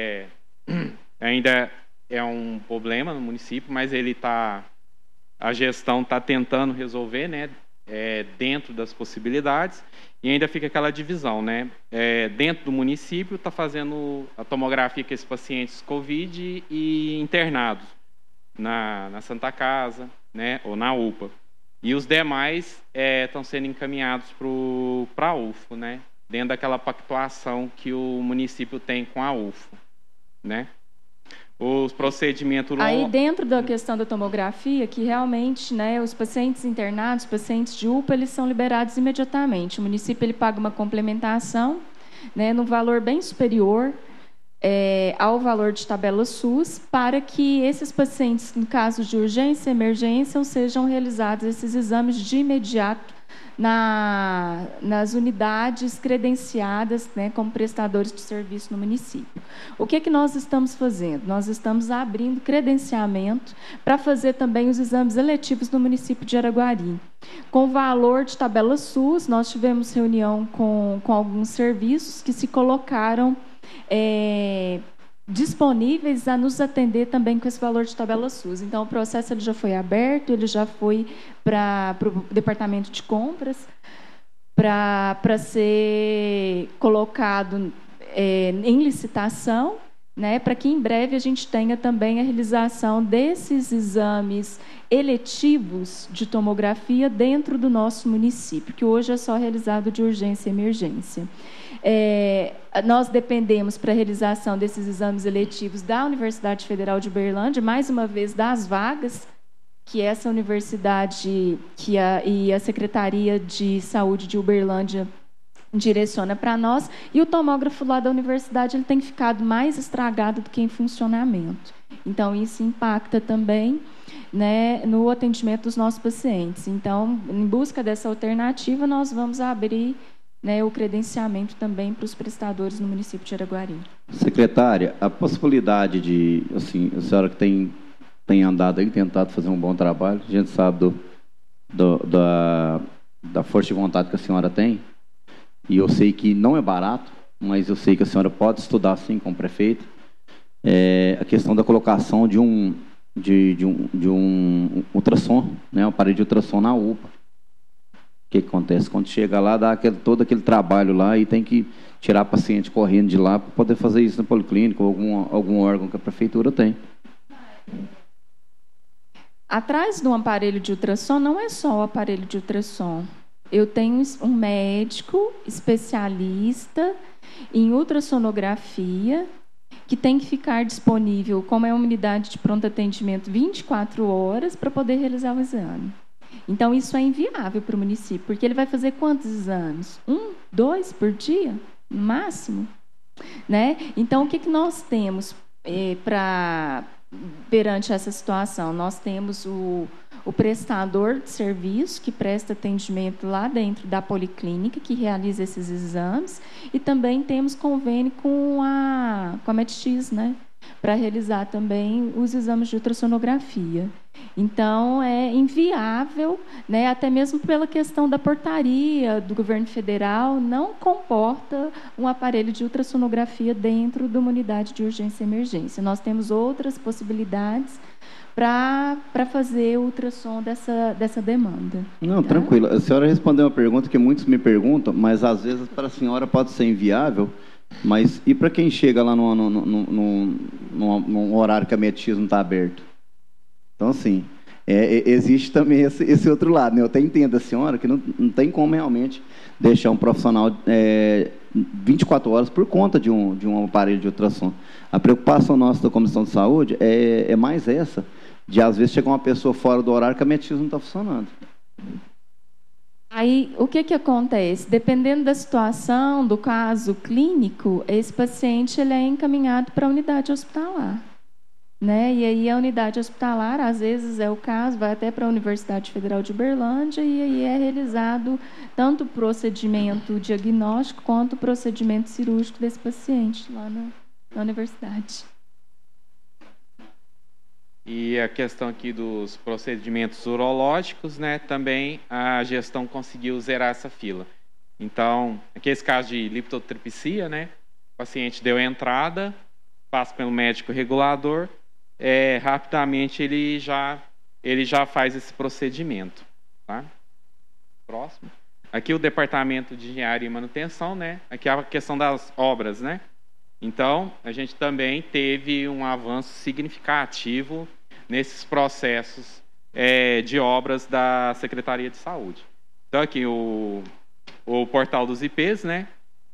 é um problema no município, mas a gestão está tentando resolver, né, dentro das possibilidades, e ainda fica aquela divisão, né? Dentro do município está fazendo a tomografia com esses pacientes COVID e internados na Santa Casa, né, ou na UPA. E os demais estão sendo encaminhados para a UFO, né, dentro daquela pactuação que o município tem com a UFO, né? Os procedimentos... Aí, dentro da questão da tomografia, que realmente, né, os pacientes internados, os pacientes de UPA, eles são liberados imediatamente. O município ele paga uma complementação, né, no valor bem superior ao valor de tabela SUS, para que esses pacientes, no caso de urgência e emergência, sejam realizados esses exames de imediato nas unidades credenciadas, né, como prestadores de serviço no município. O que nós estamos fazendo? Nós estamos abrindo credenciamento para fazer também os exames eletivos no município de Araguari. Com valor de tabela SUS, nós tivemos reunião com alguns serviços que se colocaram disponíveis a nos atender também com esse valor de tabela SUS. Então, o processo ele já foi aberto, ele já foi para o departamento de compras para ser colocado em licitação, né, para que em breve a gente tenha também a realização desses exames eletivos de tomografia dentro do nosso município, que hoje é só realizado de urgência e emergência. Nós dependemos para a realização desses exames eletivos da Universidade Federal de Uberlândia, mais uma vez das vagas que essa universidade e a Secretaria de Saúde de Uberlândia direciona para nós, e o tomógrafo lá da universidade ele tem ficado mais estragado do que em funcionamento. Então, isso impacta também, né, no atendimento dos nossos pacientes. Então, em busca dessa alternativa, nós vamos abrir, né, o credenciamento também para os prestadores no município de Araguari. Secretária, a possibilidade de, assim, a senhora que tem andado aí, tentado fazer um bom trabalho, a gente sabe da força de vontade que a senhora tem, e eu sei que não é barato, mas eu sei que a senhora pode estudar, sim, com o prefeito, a questão da colocação de um ultrassom, né, um aparelho de ultrassom na UPA. O que acontece? Quando chega lá, dá todo aquele trabalho lá e tem que tirar a paciente correndo de lá para poder fazer isso na policlínica ou algum órgão que a prefeitura tem. Atrás de um aparelho de ultrassom não é só o aparelho de ultrassom. Eu tenho um médico especialista em ultrassonografia que tem que ficar disponível, como é uma unidade de pronto atendimento, 24 horas para poder realizar o exame. Então, isso é inviável para o município, porque ele vai fazer quantos exames? 1, 2 por dia, no máximo? Né? Então, o que nós temos perante essa situação? Nós temos o prestador de serviço, que presta atendimento lá dentro da policlínica, que realiza esses exames, e também temos convênio com a MedX, né? para realizar também os exames de ultrassonografia. Então, é inviável, né, até mesmo pela questão da portaria do governo federal, não comporta um aparelho de ultrassonografia dentro de uma unidade de urgência e emergência. Nós temos outras possibilidades para fazer o ultrassom dessa demanda. Não, tá? tranquilo. A senhora respondeu uma pergunta que muitos me perguntam, mas às vezes para a senhora pode ser inviável, mas e para quem chega lá num horário que a medicina não está aberto? Então, assim, existe também esse outro lado, né? Eu até entendo a senhora que não tem como realmente deixar um profissional 24 horas por conta de um aparelho de ultrassom. A preocupação nossa da Comissão de Saúde é mais essa, de às vezes chegar uma pessoa fora do horário que a medicina não está funcionando. Aí, o que acontece? Dependendo da situação, do caso clínico, esse paciente ele é encaminhado para a unidade hospitalar. Né? E aí a unidade hospitalar, às vezes é o caso, vai até para a Universidade Federal de Uberlândia e aí é realizado tanto o procedimento diagnóstico quanto o procedimento cirúrgico desse paciente lá na universidade. E a questão aqui dos procedimentos urológicos, né, também a gestão conseguiu zerar essa fila. Então, aqueles casos de liptotripsia, né, o paciente deu a entrada, passa pelo médico regulador, rapidamente ele já faz esse procedimento. Tá? Próximo. Aqui o departamento de engenharia e manutenção, né, aqui a questão das obras, né. Então, a gente também teve um avanço significativo nesses processos de obras da Secretaria de Saúde. Então, aqui o portal dos IPs, né?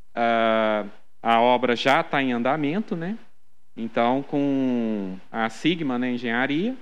A obra já está em andamento, né? Então, com a Sigma, né, Engenharia,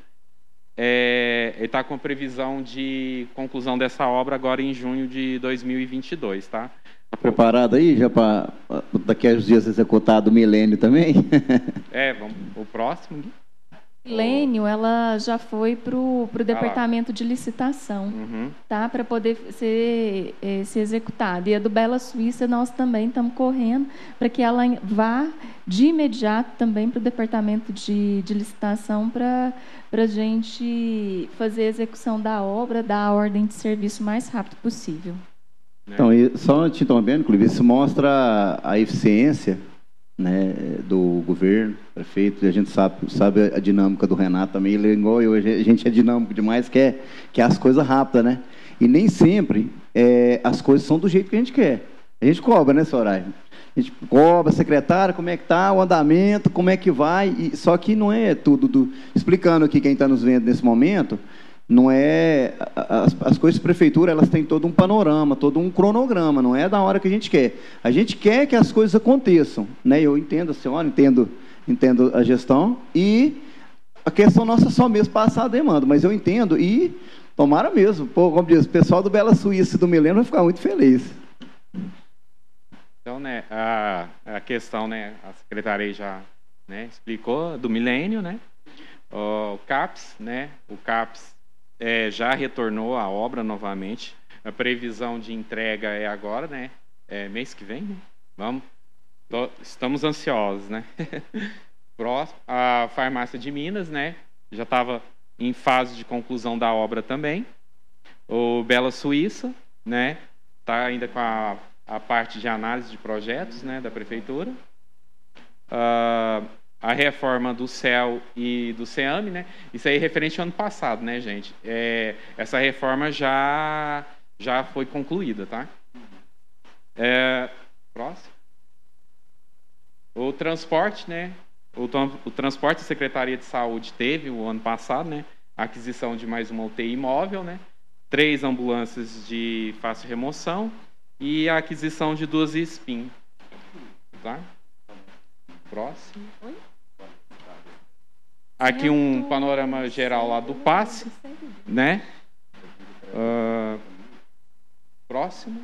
ele está com a previsão de conclusão dessa obra agora em junho de 2022, tá? Preparado aí já para daqui a uns dias executar do milênio também? Vamos o próximo. Milênio, ela já foi para o departamento de licitação, tá? Para poder ser executada. E a do Bela Suíça nós também estamos correndo para que ela vá de imediato também para o departamento de licitação para a gente fazer a execução da obra, dar a ordem de serviço o mais rápido possível. Então, só te interrompendo, Clive, isso mostra a eficiência, né, do governo, prefeito, e a gente sabe a dinâmica do Renato também, ele é igual eu, a gente é dinâmico demais, quer as coisas rápidas, né? E nem sempre as coisas são do jeito que a gente quer. A gente cobra, né, Soraya? A gente cobra, secretária, como é que está o andamento, como é que vai, só que não é tudo, explicando aqui quem está nos vendo nesse momento, não é as coisas de prefeitura, elas têm todo um panorama, todo um cronograma, não é da hora que a gente quer. A gente quer que as coisas aconteçam, né? Eu entendo a senhora, entendo a gestão e a questão nossa só mesmo passar a demanda, mas eu entendo e tomara mesmo. Pô, como diz, o pessoal do Bela Suíça e do Milênio vai ficar muito feliz. Então, né, a questão, né, a secretaria já, né, explicou do Milênio, né? O CAPS, né? O CAPS já retornou à obra novamente. A previsão de entrega é agora, né? Mês que vem, né? Vamos. Estamos ansiosos, né? Próximo, a farmácia de Minas, né? Já estava em fase de conclusão da obra também. O Bela Suíça, né? Está ainda com a parte de análise de projetos, né? Da prefeitura. A reforma do CEL e do CEAME, né? Isso aí é referente ao ano passado, né, gente? Essa reforma já foi concluída, tá? Próximo. O transporte, né? O transporte, a Secretaria de Saúde teve o ano passado, né? A aquisição de mais uma UTI móvel, né? 3 ambulâncias de fácil remoção e a aquisição de 2 SPIN, tá? Próximo. Aqui um panorama geral lá do passe, né? Próximo.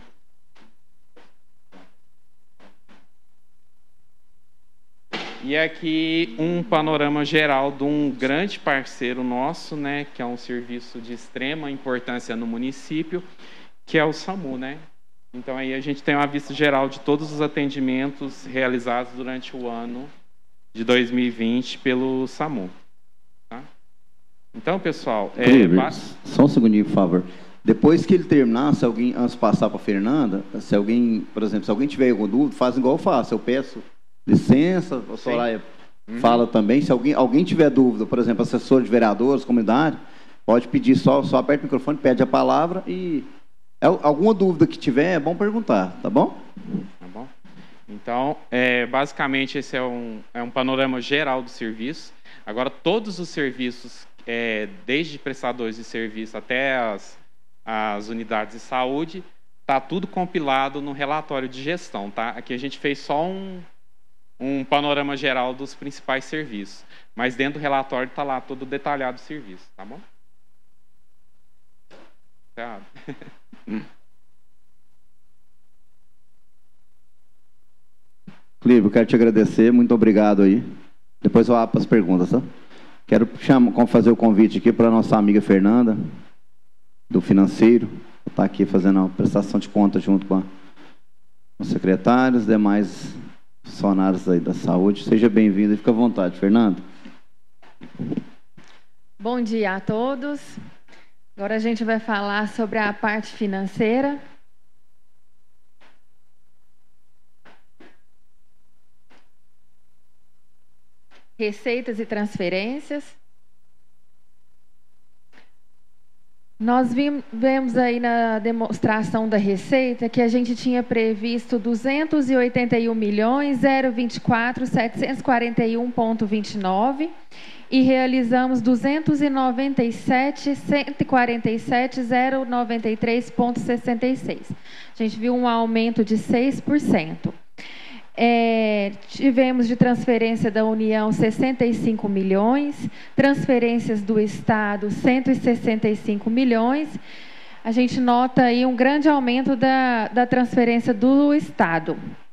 E aqui um panorama geral de um grande parceiro nosso, né? Que é um serviço de extrema importância no município, que é o SAMU, né? Então aí a gente tem uma vista geral de todos os atendimentos realizados durante o ano de 2020 pelo SAMU. Tá? Então, pessoal... Só um segundinho, por favor. Depois que ele terminar, se alguém, antes de passar para a Fernanda, se alguém, por exemplo, se alguém tiver alguma dúvida, faz igual eu faço. Eu peço licença, a Soraya fala também. Se alguém tiver dúvida, por exemplo, assessor de vereadores, comunidade, pode pedir, só aperta o microfone, pede a palavra e alguma dúvida que tiver, é bom perguntar, tá bom? Tá bom. Então, basicamente, esse é um panorama geral do serviço. Agora, todos os serviços, desde prestadores de serviço até as unidades de saúde, está tudo compilado no relatório de gestão. Tá? Aqui a gente fez só um panorama geral dos principais serviços, mas dentro do relatório está lá todo detalhado o serviço, tá bom? Tá. Clívio, quero te agradecer, muito obrigado aí. Depois eu abro as perguntas, tá? Quero fazer o convite aqui para a nossa amiga Fernanda, do financeiro, está aqui fazendo a prestação de contas junto com os secretários, demais funcionários aí da saúde. Seja bem-vindo e fica à vontade, Fernanda. Bom dia a todos. Agora a gente vai falar sobre a parte financeira. Receitas e transferências. Nós vemos aí na demonstração da receita que a gente tinha previsto 281.024.741.29 e realizamos 297.147.093.66. A gente viu um aumento de 6%. Tivemos de transferência da União 65 milhões, transferências do Estado 165 milhões. A gente nota aí um grande aumento da transferência do Estado.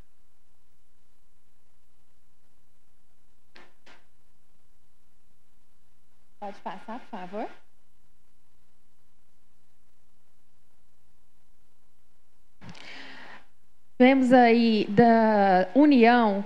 Pode passar, por favor. Temos aí da União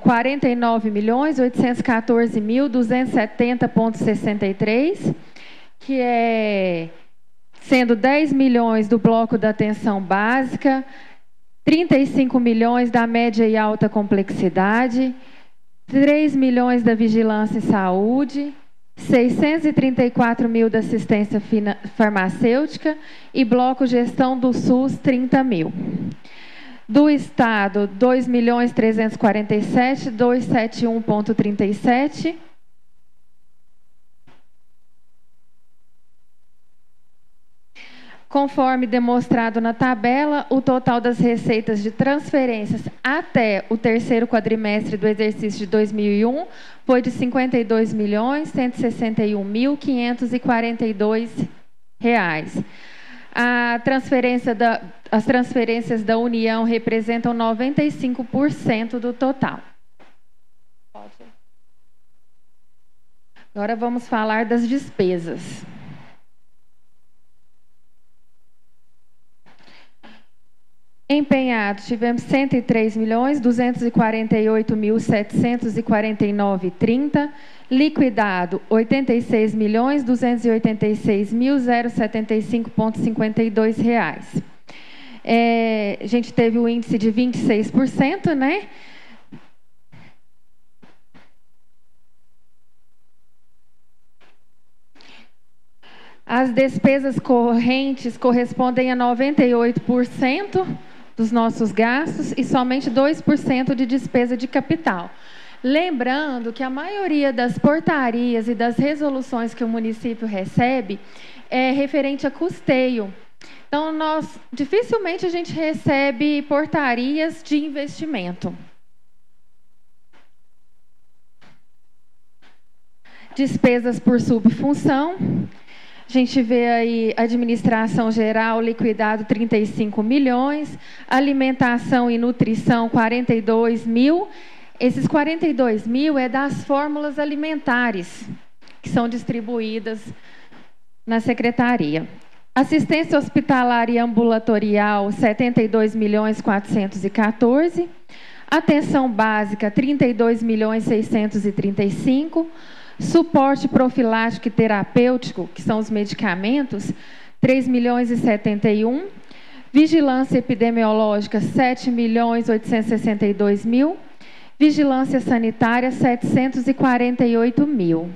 49.814.270,63, que é sendo 10 milhões do bloco da atenção básica, 35 milhões da média e alta complexidade, 3 milhões da vigilância em saúde, 634 mil da assistência farmacêutica e bloco gestão do SUS 30 mil. Do Estado, 2.347.271,37. Conforme demonstrado na tabela, o total das receitas de transferências até o terceiro quadrimestre do exercício de 2001 foi de R$ 52.161.542. As transferências da União representam 95% do total. Agora vamos falar das despesas. Empenhados, tivemos 103.248.749,30. Liquidado, 86.286.075,52 reais. A gente teve o índice de 26%, né? As despesas correntes correspondem a 98% dos nossos gastos e somente 2% de despesa de capital. Lembrando que a maioria das portarias e das resoluções que o município recebe é referente a custeio. Então, dificilmente a gente recebe portarias de investimento. Despesas por subfunção. A gente vê aí administração geral liquidado 35 milhões, alimentação e nutrição 42 mil. Esses 42 mil é das fórmulas alimentares que são distribuídas na secretaria. Assistência hospitalar e ambulatorial 72.414. Atenção básica, 32.635.000. Suporte profilático e terapêutico, que são os medicamentos, 3.071.000. Vigilância epidemiológica, 7.862.000. Vigilância sanitária, 748.000.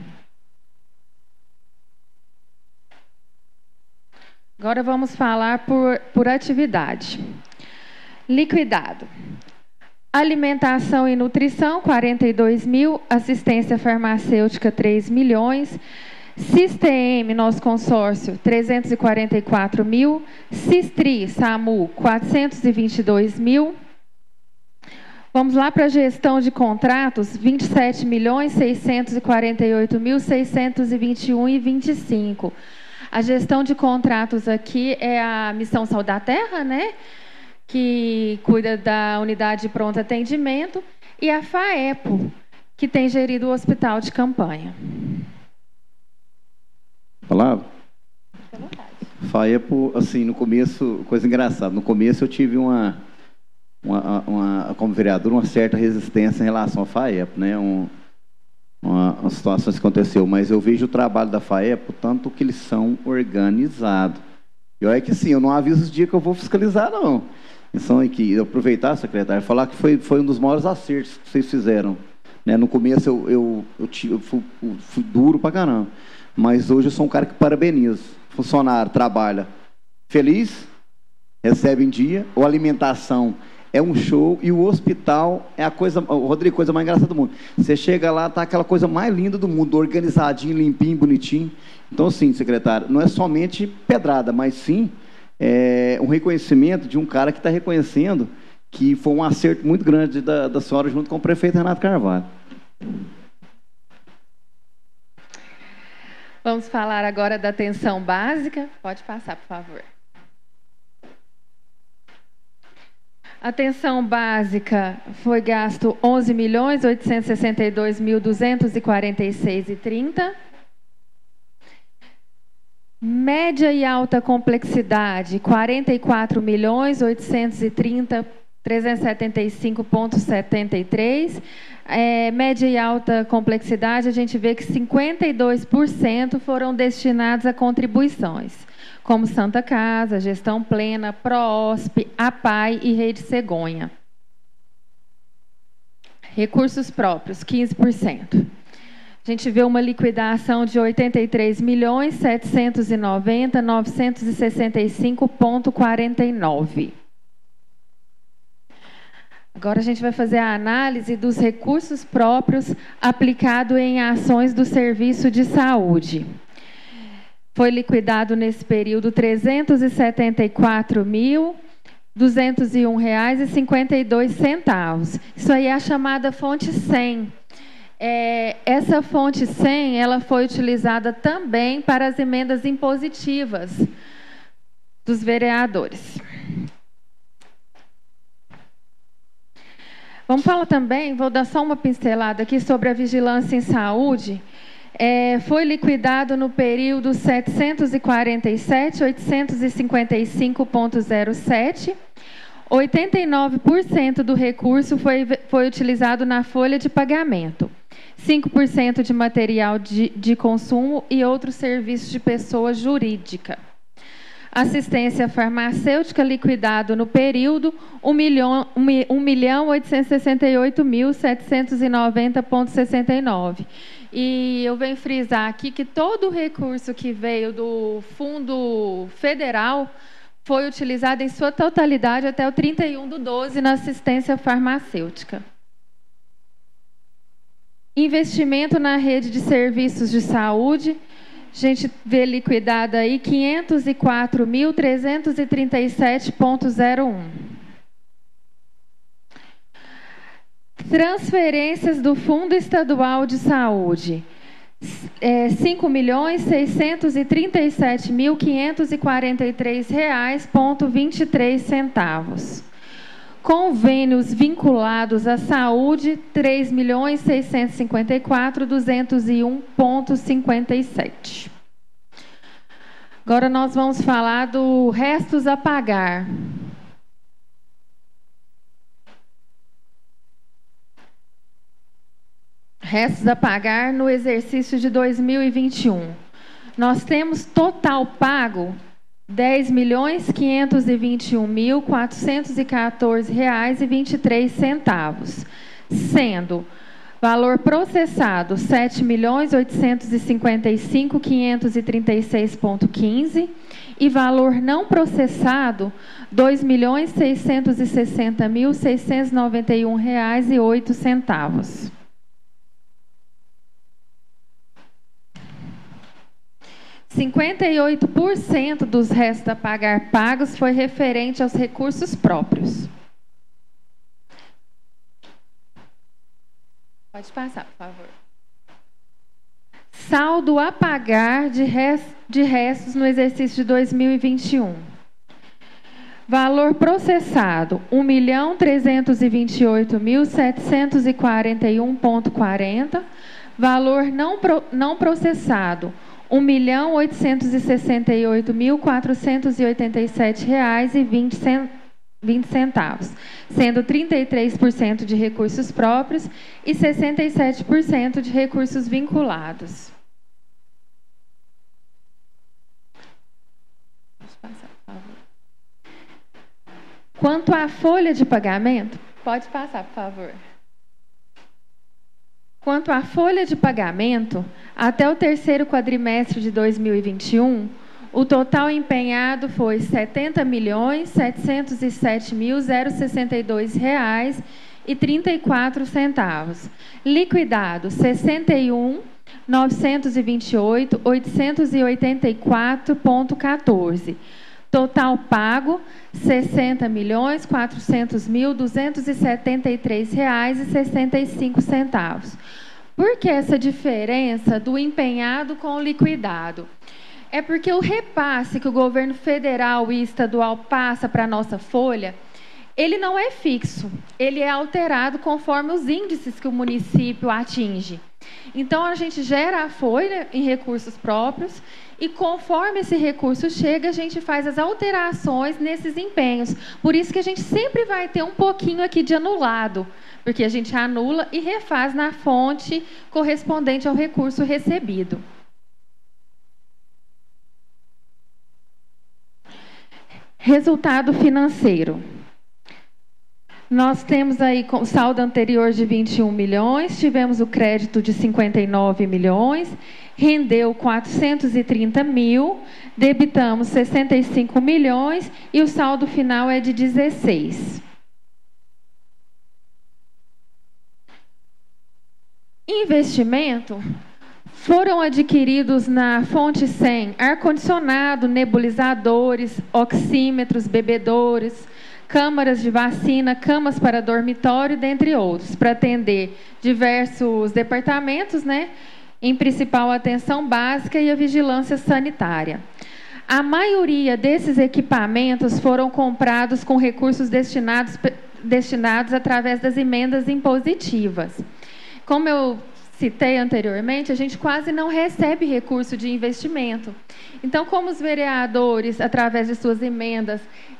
Agora vamos falar por atividade. Liquidado. Alimentação e nutrição, 42.000. Assistência farmacêutica, 3 milhões. SISTM, nosso consórcio, 344.000. SISTRI, SAMU, 422.000. Vamos lá para a gestão de contratos, 27.648.621,25. A gestão de contratos aqui é a Missão Sal da Terra, né? Que cuida da unidade de pronto atendimento, e a FAEPO, que tem gerido o hospital de campanha. Palavra? FAEPO, assim, no começo, coisa engraçada, no começo eu tive como vereador, uma certa resistência em relação à FAEPO, né? Uma situação que aconteceu, mas eu vejo o trabalho da FAEPO, tanto que eles são organizados. E olha que sim, eu não aviso os dias que eu vou fiscalizar, não. Então, aqui, aproveitar, secretário, falar que foi um dos maiores acertos que vocês fizeram. Né? No começo eu fui duro pra caramba, mas hoje eu sou um cara que parabenizo. Funcionário trabalha feliz, recebe em dia, a alimentação é um show, e o hospital é a coisa, Rodrigo, coisa mais engraçada do mundo. Você chega lá, tá aquela coisa mais linda do mundo, organizadinho, limpinho, bonitinho. Então, sim, secretário, não é somente pedrada, mas sim um reconhecimento de um cara que está reconhecendo que foi um acerto muito grande da senhora junto com o prefeito Renato Carvalho. Vamos falar agora da atenção básica. Pode passar, por favor. Atenção básica foi gasto 11.862.246,30. Média e alta complexidade, 44.830.375,73. Média e alta complexidade, a gente vê que 52% foram destinados a contribuições, como Santa Casa, Gestão Plena, PROOSP, APAI e Rede Cegonha. Recursos próprios, 15%. A gente vê uma liquidação de 83.790.965,49. Agora a gente vai fazer a análise dos recursos próprios aplicados em ações do serviço de saúde. Foi liquidado nesse período R$ 374.201,52. Isso aí é a chamada fonte 100. Essa fonte 100, ela foi utilizada também para as emendas impositivas dos vereadores. Vamos falar também, vou dar só uma pincelada aqui sobre a vigilância em saúde. Foi liquidado no período 747.855,07. 89% do recurso foi utilizado na folha de pagamento. 5% de material de consumo e outros serviços de pessoa jurídica. Assistência farmacêutica liquidado no período 1.168.790,69. E eu venho frisar aqui que todo o recurso que veio do Fundo Federal foi utilizado em sua totalidade até o 31/12 na assistência farmacêutica. Investimento na rede de serviços de saúde, a gente vê liquidado aí 504.337,01. Transferências do Fundo Estadual de Saúde, 5.637.543,23 reais,23. Convênios vinculados à saúde, 3.654.201,57. Agora nós vamos falar do restos a pagar. restos a pagar no exercício de 2021. Nós temos total pago R$ 10.521.414,23, sendo valor processado R$ 7.855.536,15 e valor não processado R$ 2.660.691,08. 58% dos restos a pagar pagos foi referente aos recursos próprios. Pode passar, por favor. Saldo a pagar de restos no exercício de 2021. Valor processado, R$ 1.328.741,40. Valor não processado, R$ 1.868.487,20, sendo 33% de recursos próprios e 67% de recursos vinculados. Pode passar, por favor. Quanto à folha de pagamento, pode passar, por favor. Quanto à folha de pagamento, até o terceiro quadrimestre de 2021, o total empenhado foi R$ 70.707.062,34. Liquidado R$ 61.928.884,14. Total pago R$ 60.400.273,65. Por que essa diferença do empenhado com o liquidado? É porque o repasse que o governo federal e estadual passa para a nossa folha, ele não é fixo, ele é alterado conforme os índices que o município atinge. Então, a gente gera a folha em recursos próprios e, conforme esse recurso chega, a gente faz as alterações nesses empenhos. Por isso que a gente sempre vai ter um pouquinho aqui de anulado, porque a gente anula e refaz na fonte correspondente ao recurso recebido. Resultado financeiro. Nós temos aí com saldo anterior de 21 milhões, tivemos o crédito de 59 milhões, rendeu 430 mil, debitamos 65 milhões e o saldo final é de 16. Investimento. Foram adquiridos na Fonte 100 ar-condicionado, nebulizadores, oxímetros, bebedouros, câmaras de vacina, camas para dormitório, dentre outros, para atender diversos departamentos, né? Em principal a atenção básica e a vigilância sanitária. A maioria desses equipamentos foram comprados com recursos destinados através das emendas impositivas. Como eu citei anteriormente, a gente quase não recebe recurso de investimento. Então, como os vereadores, através de suas emendas,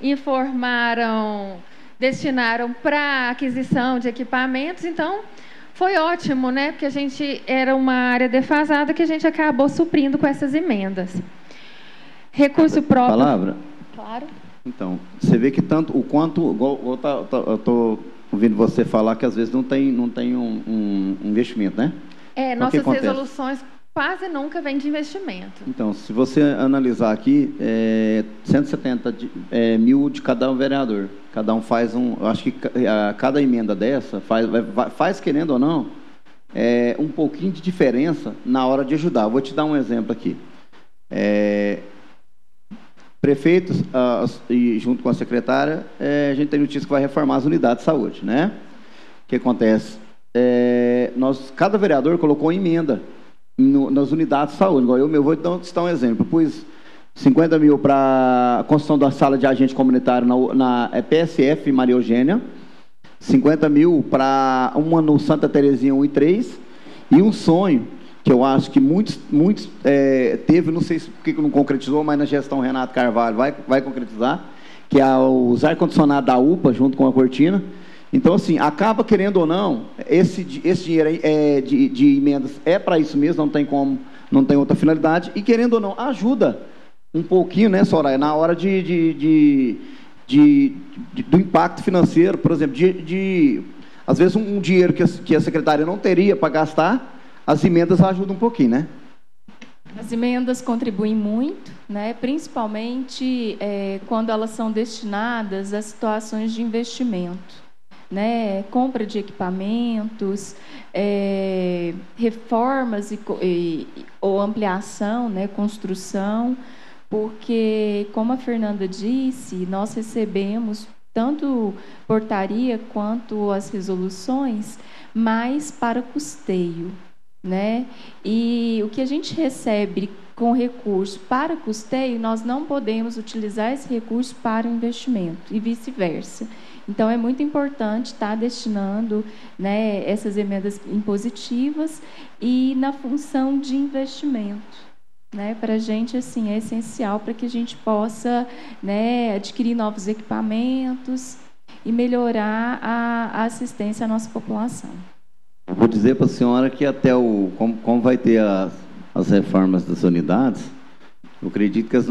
destinaram para aquisição de equipamentos, então foi ótimo, né? Porque a gente era uma área defasada que a gente acabou suprindo com essas emendas. Recurso próprio. Palavra? Claro. Então, você vê que tanto o quanto eu estou ouvindo você falar que às vezes não tem um investimento, né? Nossas resoluções quase nunca vêm de investimento. Então, se você analisar aqui, 170 mil de cada um vereador. Cada um faz eu acho que cada emenda dessa faz querendo ou não, um pouquinho de diferença na hora de ajudar. Vou te dar um exemplo aqui. Prefeitos, e junto com a secretária, a gente tem notícia que vai reformar as unidades de saúde, né? O que acontece? Cada vereador colocou emenda nas unidades de saúde. Igual eu vou citar um exemplo. Eu pus 50 mil para a construção da sala de agente comunitário na PSF Maria Eugênia, 50 mil para uma no Santa Terezinha 1 e 3, e um sonho que eu acho que muitos teve, não sei por que não concretizou, mas na gestão Renato Carvalho vai concretizar, que é os ar-condicionado da UPA, junto com a cortina, Então, assim, acaba, querendo ou não, esse dinheiro aí de emendas é para isso mesmo, não tem como, não tem outra finalidade, e, querendo ou não, ajuda um pouquinho, né, Soraya, na hora do impacto financeiro, por exemplo, às vezes um dinheiro que a secretaria não teria para gastar, as emendas ajudam um pouquinho, né? As emendas contribuem muito, né, principalmente quando elas são destinadas a situações de investimento. Né, compra de equipamentos, reformas ou ampliação, né, construção, porque, como a Fernanda disse, nós recebemos tanto portaria quanto as resoluções, mas para custeio, né? E o que a gente recebe com recurso para custeio, nós não podemos utilizar esse recurso para investimento e vice-versa. Então, é muito importante estar destinando, né, essas emendas impositivas e na função de investimento. Né, para a gente, assim, é essencial para que a gente possa, né, adquirir novos equipamentos e melhorar a assistência à nossa população. Vou dizer para a senhora que até como vai ter as reformas das unidades, eu acredito que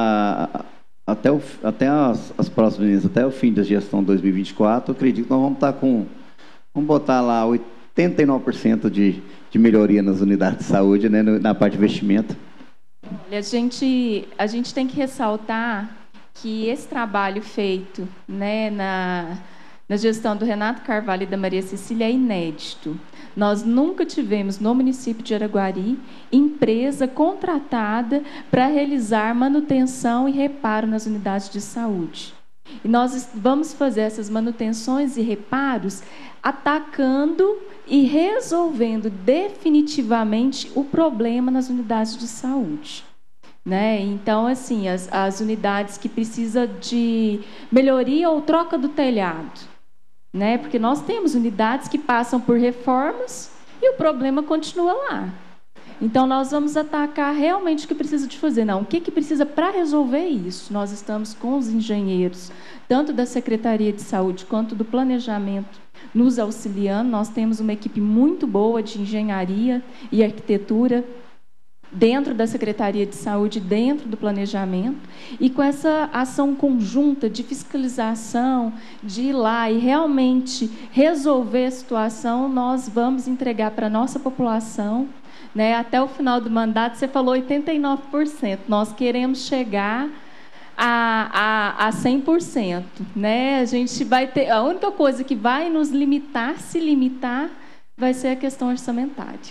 até as próximas vezes, até o fim da gestão 2024, eu acredito que nós vamos estar vamos botar lá 89% de melhoria nas unidades de saúde, né, na parte de investimento. Olha, a gente tem que ressaltar que esse trabalho feito, né, na gestão do Renato Carvalho e da Maria Cecília é inédito. Nós nunca tivemos no município de Araguari empresa contratada para realizar manutenção e reparo nas unidades de saúde. E nós vamos fazer essas manutenções e reparos atacando e resolvendo definitivamente o problema nas unidades de saúde. Né? Então, assim, as unidades que precisam de melhoria ou troca do telhado. Né? Porque nós temos unidades que passam por reformas e o problema continua lá. Então, nós vamos atacar realmente o que precisa de fazer. Não, o que precisa para resolver isso? Nós estamos com os engenheiros, tanto da Secretaria de Saúde quanto do Planejamento, nos auxiliando. Nós temos uma equipe muito boa de engenharia e arquitetura dentro da Secretaria de Saúde, dentro do planejamento, e com essa ação conjunta de fiscalização, de ir lá e realmente resolver a situação, nós vamos entregar para a nossa população, né, até o final do mandato. Você falou 89%, nós queremos chegar a 100%. Né? A gente vai ter, a única coisa que vai nos limitar, se limitar, vai ser a questão orçamentária.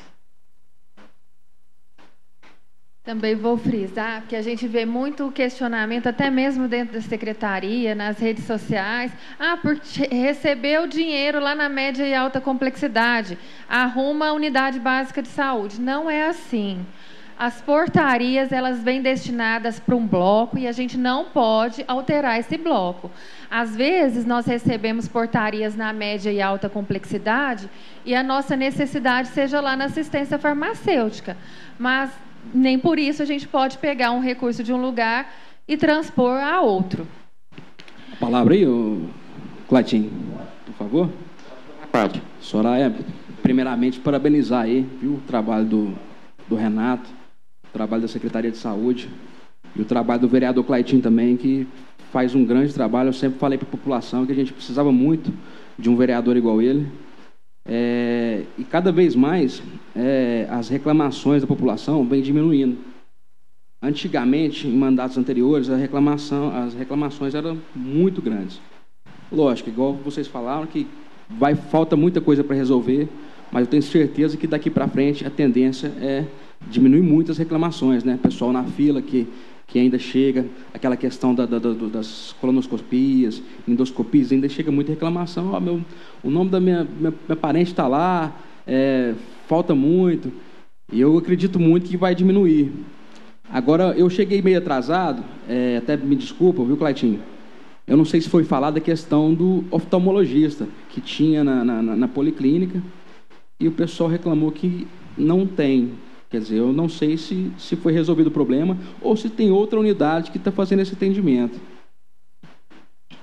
Também vou frisar que a gente vê muito questionamento, até mesmo dentro da secretaria, nas redes sociais. Por receber o dinheiro lá na média e alta complexidade, arruma a unidade básica de saúde. Não é assim. As portarias, elas vêm destinadas para um bloco e a gente não pode alterar esse bloco. Às vezes, nós recebemos portarias na média e alta complexidade e a nossa necessidade seja lá na assistência farmacêutica. Mas nem por isso a gente pode pegar um recurso de um lugar e transpor a outro. A palavra aí, Cleitinho, por favor. Soraya, primeiramente, parabenizar aí, viu, o trabalho do Renato, o trabalho da Secretaria de Saúde e o trabalho do vereador Cleitinho também, que faz um grande trabalho. Eu sempre falei para a população que a gente precisava muito de um vereador igual ele. E cada vez mais as reclamações da população vêm diminuindo. Antigamente, em mandatos anteriores, as reclamações eram muito grandes. Lógico, igual vocês falaram, que falta muita coisa para resolver, mas eu tenho certeza que daqui para frente a tendência é diminuir muito as reclamações, né? Pessoal na fila que ainda chega, aquela questão das colonoscopias, endoscopias, ainda chega muita reclamação. O nome da minha parente está lá, falta muito, e eu acredito muito que vai diminuir. Agora, eu cheguei meio atrasado, até me desculpa, viu, Cleitinho? Eu não sei se foi falado a questão do oftalmologista, que tinha na policlínica, e o pessoal reclamou que não tem. Quer dizer, eu não sei se foi resolvido o problema ou se tem outra unidade que está fazendo esse atendimento.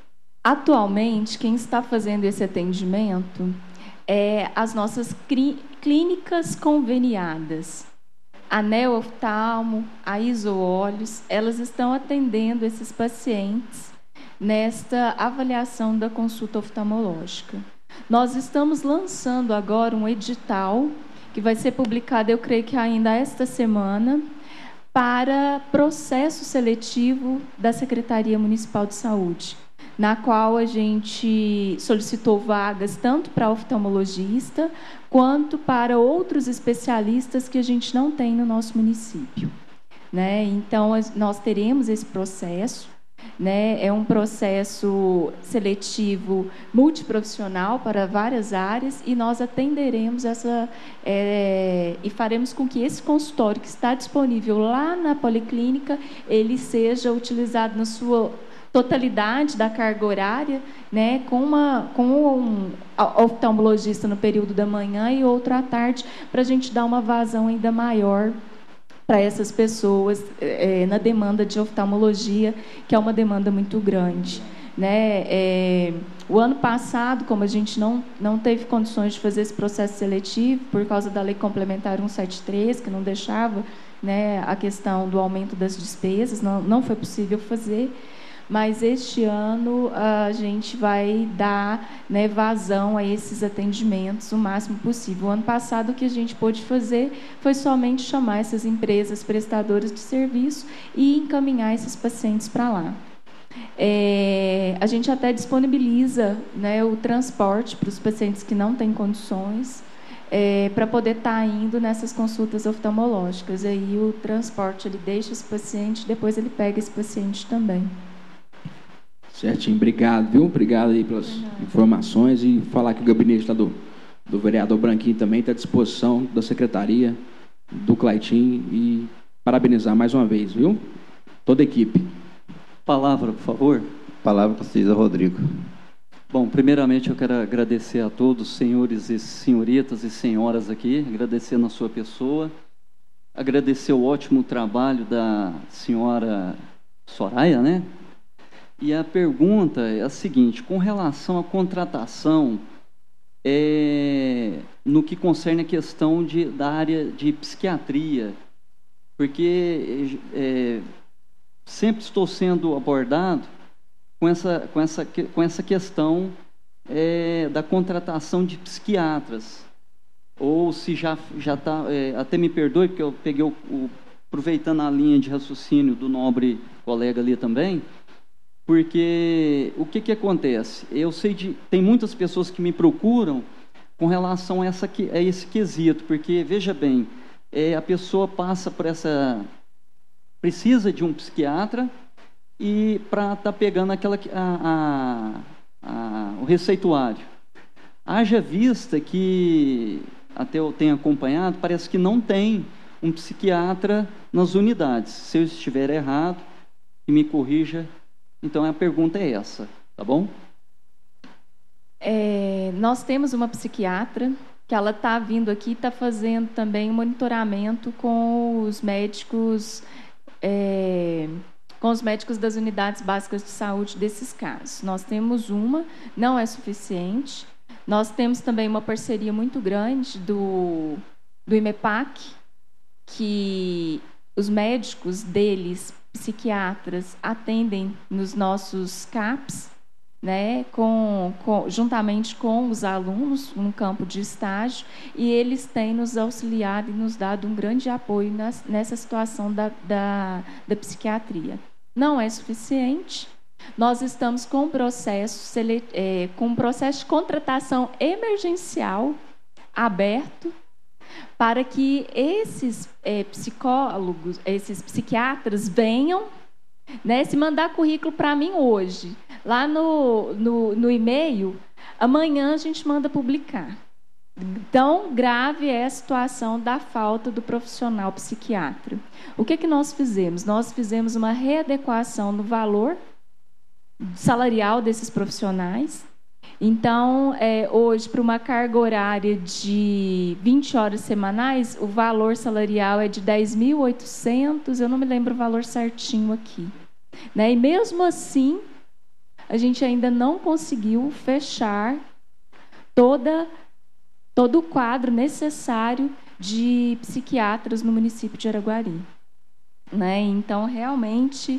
Atualmente, quem está fazendo esse atendimento é as nossas clínicas conveniadas. A Neoftalmo, a Isoolhos, elas estão atendendo esses pacientes nesta avaliação da consulta oftalmológica. Nós estamos lançando agora um edital que vai ser publicado, eu creio que ainda esta semana, para processo seletivo da Secretaria Municipal de Saúde, na qual a gente solicitou vagas tanto para oftalmologista quanto para outros especialistas que a gente não tem no nosso município, né? Então, nós teremos esse processo, né? É um processo seletivo multiprofissional para várias áreas e nós atenderemos e faremos com que esse consultório que está disponível lá na policlínica, ele seja utilizado na sua totalidade da carga horária, né, com um oftalmologista no período da manhã e outro à tarde, para a gente dar uma vazão ainda maior para essas pessoas na demanda de oftalmologia, que é uma demanda muito grande, né? O ano passado, como a gente não teve condições de fazer esse processo seletivo, por causa da Lei Complementar 173, que não deixava, né, a questão do aumento das despesas, não foi possível fazer. Mas este ano a gente vai dar, né, vazão a esses atendimentos o máximo possível. O ano passado o que a gente pôde fazer foi somente chamar essas empresas prestadoras de serviço e encaminhar esses pacientes para lá. A gente até disponibiliza, né, o transporte para os pacientes que não têm condições, para poder estar indo nessas consultas oftalmológicas. Aí o transporte ele deixa esse paciente, depois ele pega esse paciente também. Certinho, obrigado, viu? Obrigado aí pelas informações e falar que o gabinete lá do vereador Branquinho também está à disposição da secretaria, do Claitinho, e parabenizar mais uma vez, viu? Toda a equipe. Palavra, por favor. Palavra para o César Rodrigo. Bom, primeiramente eu quero agradecer a todos, senhores e senhoritas e senhoras aqui, agradecer na sua pessoa, agradecer o ótimo trabalho da senhora Soraya, né? E a pergunta é a seguinte, com relação à contratação, no que concerne a questão da área de psiquiatria, porque sempre estou sendo abordado com essa questão da contratação de psiquiatras, ou se já está, até me perdoe, porque eu peguei aproveitando a linha de raciocínio do nobre colega ali também, porque o que acontece? Eu sei tem muitas pessoas que me procuram com relação a esse quesito, porque, veja bem, a pessoa passa por precisa de um psiquiatra e para estar pegando o receituário. Haja vista que, até eu tenho acompanhado, parece que não tem um psiquiatra nas unidades. Se eu estiver errado, me corrija. Então, a pergunta é essa, tá bom? Nós temos uma psiquiatra que ela está vindo aqui e está fazendo também um monitoramento com os médicos das unidades básicas de saúde desses casos. Nós temos não é suficiente. Nós temos também uma parceria muito grande do IMEPAC, que os médicos deles, psiquiatras, atendem nos nossos CAPs, né, juntamente com os alunos no campo de estágio, e eles têm nos auxiliado e nos dado um grande apoio nessa situação da psiquiatria. Não é suficiente. Nós estamos com um processo de contratação emergencial aberto para que esses psicólogos, esses psiquiatras venham, né, se mandar currículo para mim hoje, lá no e-mail, amanhã a gente manda publicar. Tão grave é a situação da falta do profissional psiquiatra. O que nós fizemos? Nós fizemos uma readequação no valor salarial desses profissionais. Então, hoje, para uma carga horária de 20 horas semanais, o valor salarial é de 10.800, eu não me lembro o valor certinho aqui. Né? E mesmo assim, a gente ainda não conseguiu fechar todo o quadro necessário de psiquiatras no município de Araguari. Né? Então, realmente,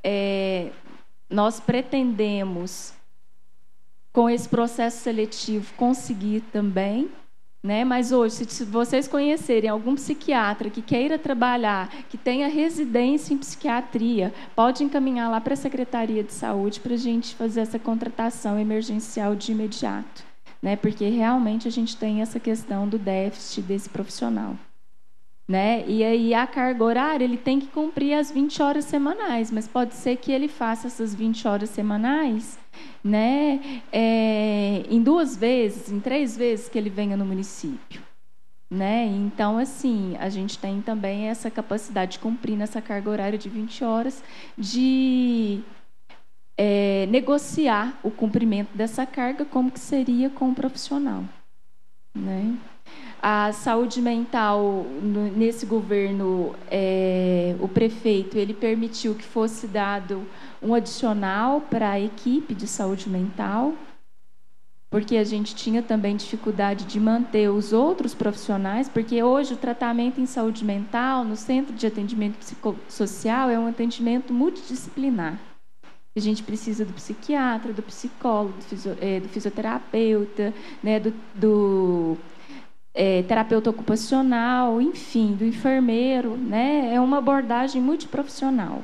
nós pretendemos, com esse processo seletivo, conseguir também, né? Mas hoje, se vocês conhecerem algum psiquiatra que queira trabalhar, que tenha residência em psiquiatria, pode encaminhar lá para a Secretaria de Saúde para a gente fazer essa contratação emergencial de imediato, né? Porque realmente a gente tem essa questão do déficit desse profissional. Né? E aí a carga horária, ele tem que cumprir as 20 horas semanais, mas pode ser que ele faça essas 20 horas semanais, né, em 2 vezes, em 3 vezes que ele venha no município. Né? Então, assim, a gente tem também essa capacidade de cumprir nessa carga horária de 20 horas, de negociar o cumprimento dessa carga, como que seria com o profissional. Né? A saúde mental, nesse governo, o prefeito ele permitiu que fosse dado um adicional para a equipe de saúde mental, porque a gente tinha também dificuldade de manter os outros profissionais, porque hoje o tratamento em saúde mental, no Centro de Atendimento Psicossocial, é um atendimento multidisciplinar. A gente precisa do psiquiatra, do psicólogo, do fisioterapeuta, né, do terapeuta ocupacional, enfim, do enfermeiro, né? É uma abordagem multiprofissional.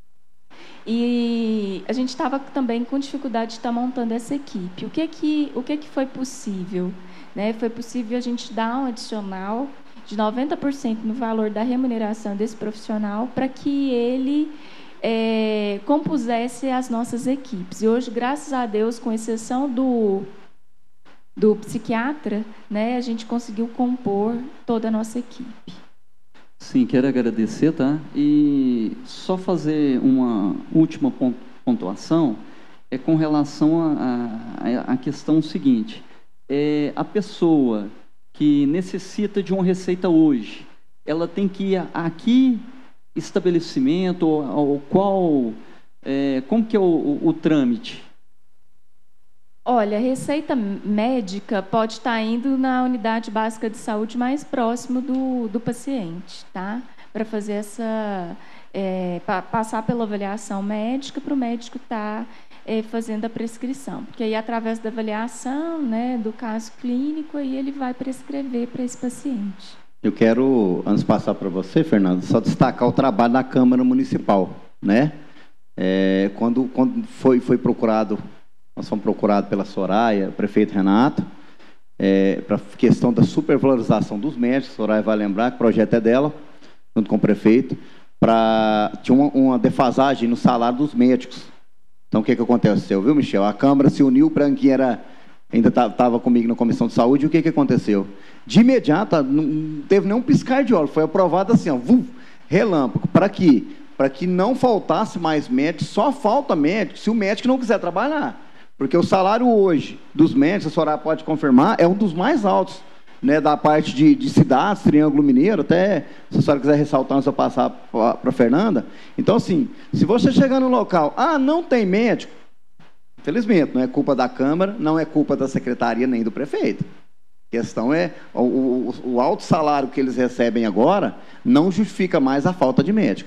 E a gente estava também com dificuldade de estar montando essa equipe. O que foi possível? Né? Foi possível a gente dar um adicional de 90% no valor da remuneração desse profissional para que ele compusesse as nossas equipes. E hoje, graças a Deus, com exceção do psiquiatra, né, a gente conseguiu compor toda a nossa equipe. Sim, quero agradecer, tá? E só fazer uma última pontuação com relação à questão seguinte. A pessoa que necessita de uma receita hoje, ela tem que ir a que estabelecimento ou qual... como que é o trâmite? Olha, a receita médica pode estar indo na unidade básica de saúde mais próximo do paciente, tá? Para fazer passar pela avaliação médica, para o médico estar fazendo a prescrição. Porque aí, através da avaliação, né, do caso clínico, aí ele vai prescrever para esse paciente. Eu quero, antes de passar para você, Fernando, só destacar o trabalho da Câmara Municipal, né? Quando foi procurado... Nós fomos procurados pela Soraya, o prefeito Renato, para a questão da supervalorização dos médicos. A Soraya vai lembrar que o projeto é dela, junto com o prefeito, tinha uma defasagem no salário dos médicos. Então, o que aconteceu, viu, Michel? A Câmara se uniu, o Branquinho ainda estava comigo na Comissão de Saúde, e o que aconteceu? De imediato, não teve nenhum piscar de olho, foi aprovado assim, ó, relâmpago, para que não faltasse mais médicos, só falta médico se o médico não quiser trabalhar. Porque o salário hoje dos médicos, a senhora pode confirmar, é um dos mais altos, né, da parte de cidades, Triângulo Mineiro, até, se a senhora quiser ressaltar antes de eu passar para a Fernanda. Então, assim, se você chegar no local, não tem médico, infelizmente, não é culpa da Câmara, não é culpa da Secretaria nem do prefeito. A questão é, o alto salário que eles recebem agora não justifica mais a falta de médico.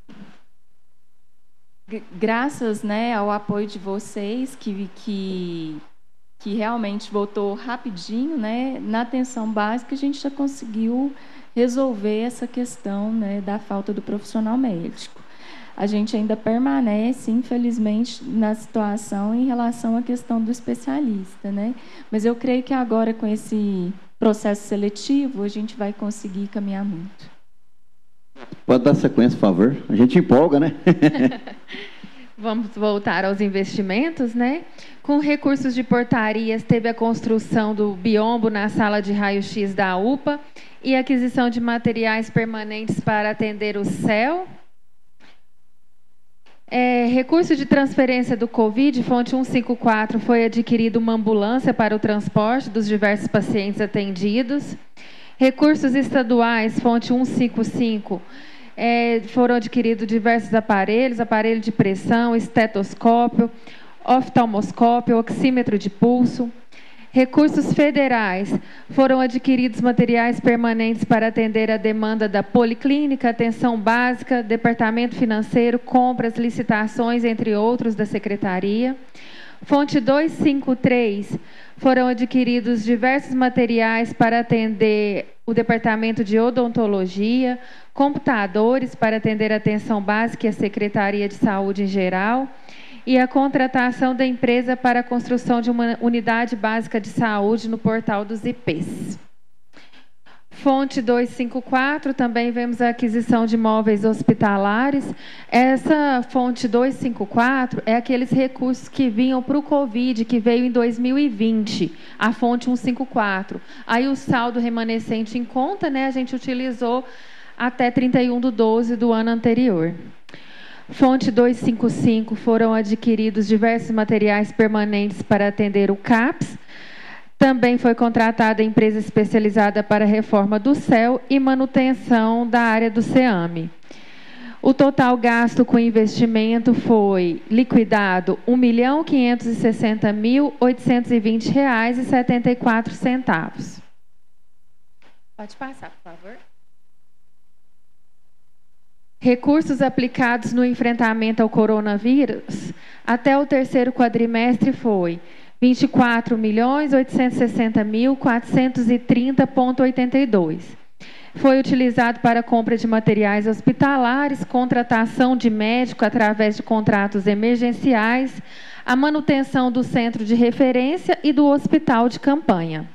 Graças, né, ao apoio de vocês, que realmente votou rapidinho, né, na atenção básica, a gente já conseguiu resolver essa questão, né, da falta do profissional médico. A gente ainda permanece, infelizmente, na situação em relação à questão do especialista, né? Mas eu creio que agora, com esse processo seletivo, a gente vai conseguir caminhar muito. Pode dar sequência, por favor. A gente empolga, né? Vamos voltar aos investimentos, né? Com recursos de portarias, teve a construção do biombo na sala de raio-x da UPA e aquisição de materiais permanentes para atender o CEL. Recurso de transferência do Covid, fonte 154, foi adquirida uma ambulância para o transporte dos diversos pacientes atendidos. Recursos estaduais, fonte 155, foram adquiridos diversos aparelhos, aparelho de pressão, estetoscópio, oftalmoscópio, oxímetro de pulso. Recursos federais. Foram adquiridos materiais permanentes para atender a demanda da policlínica, atenção básica, departamento financeiro, compras, licitações, entre outros, da Secretaria. Fonte 253. Foram adquiridos diversos materiais para atender o departamento de odontologia, computadores para atender a atenção básica e a Secretaria de Saúde em geral, e a contratação da empresa para a construção de uma unidade básica de saúde no portal dos IPs. Fonte 254, também vemos a aquisição de móveis hospitalares. Essa fonte 254 é aqueles recursos que vinham para o Covid, que veio em 2020, a fonte 154. Aí o saldo remanescente em conta, né, a gente utilizou até 31/12 do ano anterior. Fonte 255, foram adquiridos diversos materiais permanentes para atender o CAPS. Também foi contratada a empresa especializada para a reforma do CEL e manutenção da área do CEAME. O total gasto com investimento foi liquidado R$ 1.560.820,74. Pode passar, por favor. Recursos aplicados no enfrentamento ao coronavírus até o terceiro quadrimestre foi R$ 24.860.430,82. Foi utilizado para a compra de materiais hospitalares, contratação de médico através de contratos emergenciais, a manutenção do centro de referência e do hospital de campanha.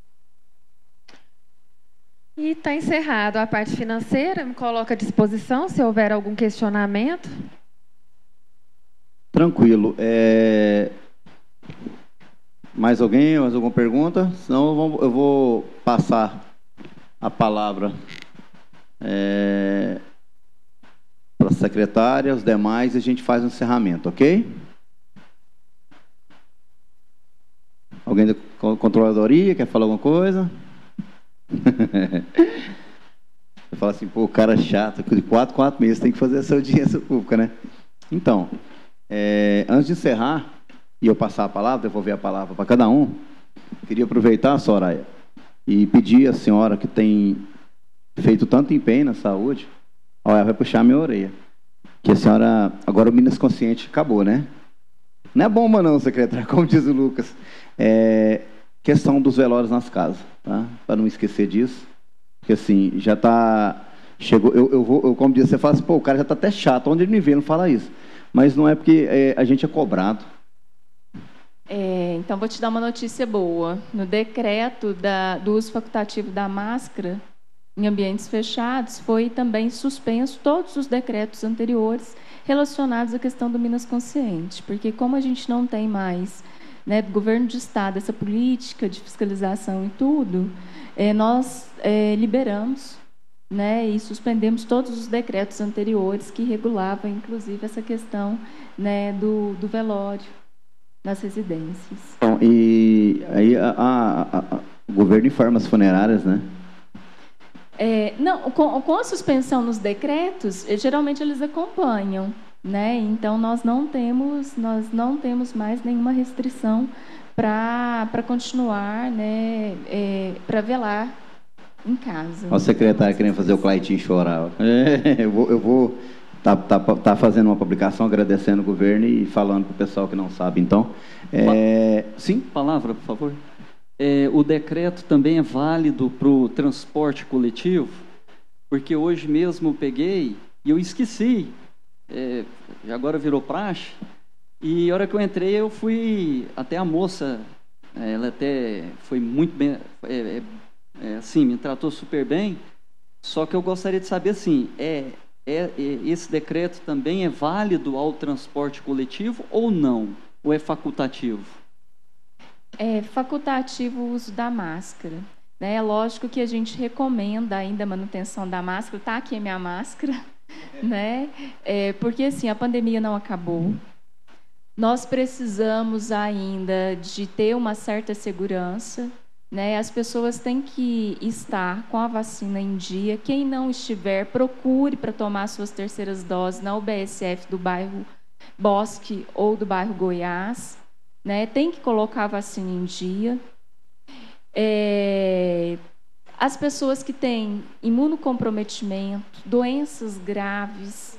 E está encerrado a parte financeira. Me coloco à disposição se houver algum questionamento. Tranquilo. Mais alguém? Mais alguma pergunta? Senão eu vou passar a palavra para a secretária, os demais, e a gente faz um encerramento, ok? Alguém da controladoria quer falar alguma coisa? Eu falo assim, pô, o cara é chato, de 4 meses tem que fazer essa audiência pública, né? Então, antes de encerrar, e eu passar a palavra, devolver a palavra para cada um, queria aproveitar, Soraya, e pedir à senhora que tem feito tanto empenho na saúde, olha, vai puxar a minha orelha, que a senhora, agora o Minas Consciente acabou, né? Não é bomba não, secretária, como diz o Lucas. Questão dos velórios nas casas, tá? Para não esquecer disso, porque assim, já está, chegou, eu como disse, você fala assim, pô, o cara já está até chato, onde ele me vê, não fala isso, mas não é porque a gente é cobrado. Então, vou te dar uma notícia boa. No decreto do uso facultativo da máscara em ambientes fechados, foi também suspenso todos os decretos anteriores relacionados à questão do Minas Consciente, porque como a gente não tem mais, né, do governo de estado essa política de fiscalização e tudo, nós liberamos, né, e suspendemos todos os decretos anteriores que regulavam, inclusive, essa questão, né, do velório nas residências. Bom, e aí o governo informa as funerárias, né? Não, com a suspensão nos decretos, geralmente eles acompanham, né? Então nós não temos mais nenhuma restrição para continuar, né? Para velar em casa. O secretário querendo fazer o Claitinho chorar. Eu vou tá fazendo uma publicação agradecendo o governo e falando para o pessoal que não sabe. Então, sim? Palavra, por favor. O decreto também é válido para o transporte coletivo, porque hoje mesmo eu peguei e eu esqueci, agora virou praxe, e a hora que eu entrei eu fui, até a moça, ela até foi muito bem, assim, me tratou super bem, só que eu gostaria de saber assim, esse decreto também é válido ao transporte coletivo ou não? Ou é facultativo? É facultativo o uso da máscara, né? É lógico que a gente recomenda ainda a manutenção da máscara. Está aqui a minha máscara, né? Porque assim, a pandemia não acabou. Nós precisamos ainda de ter uma certa segurança, né? As pessoas têm que estar com a vacina em dia. Quem não estiver, procure para tomar suas terceiras doses na UBSF do bairro Bosque ou do bairro Goiás, né? Tem que colocar a vacina em dia. As pessoas que têm imunocomprometimento, doenças graves,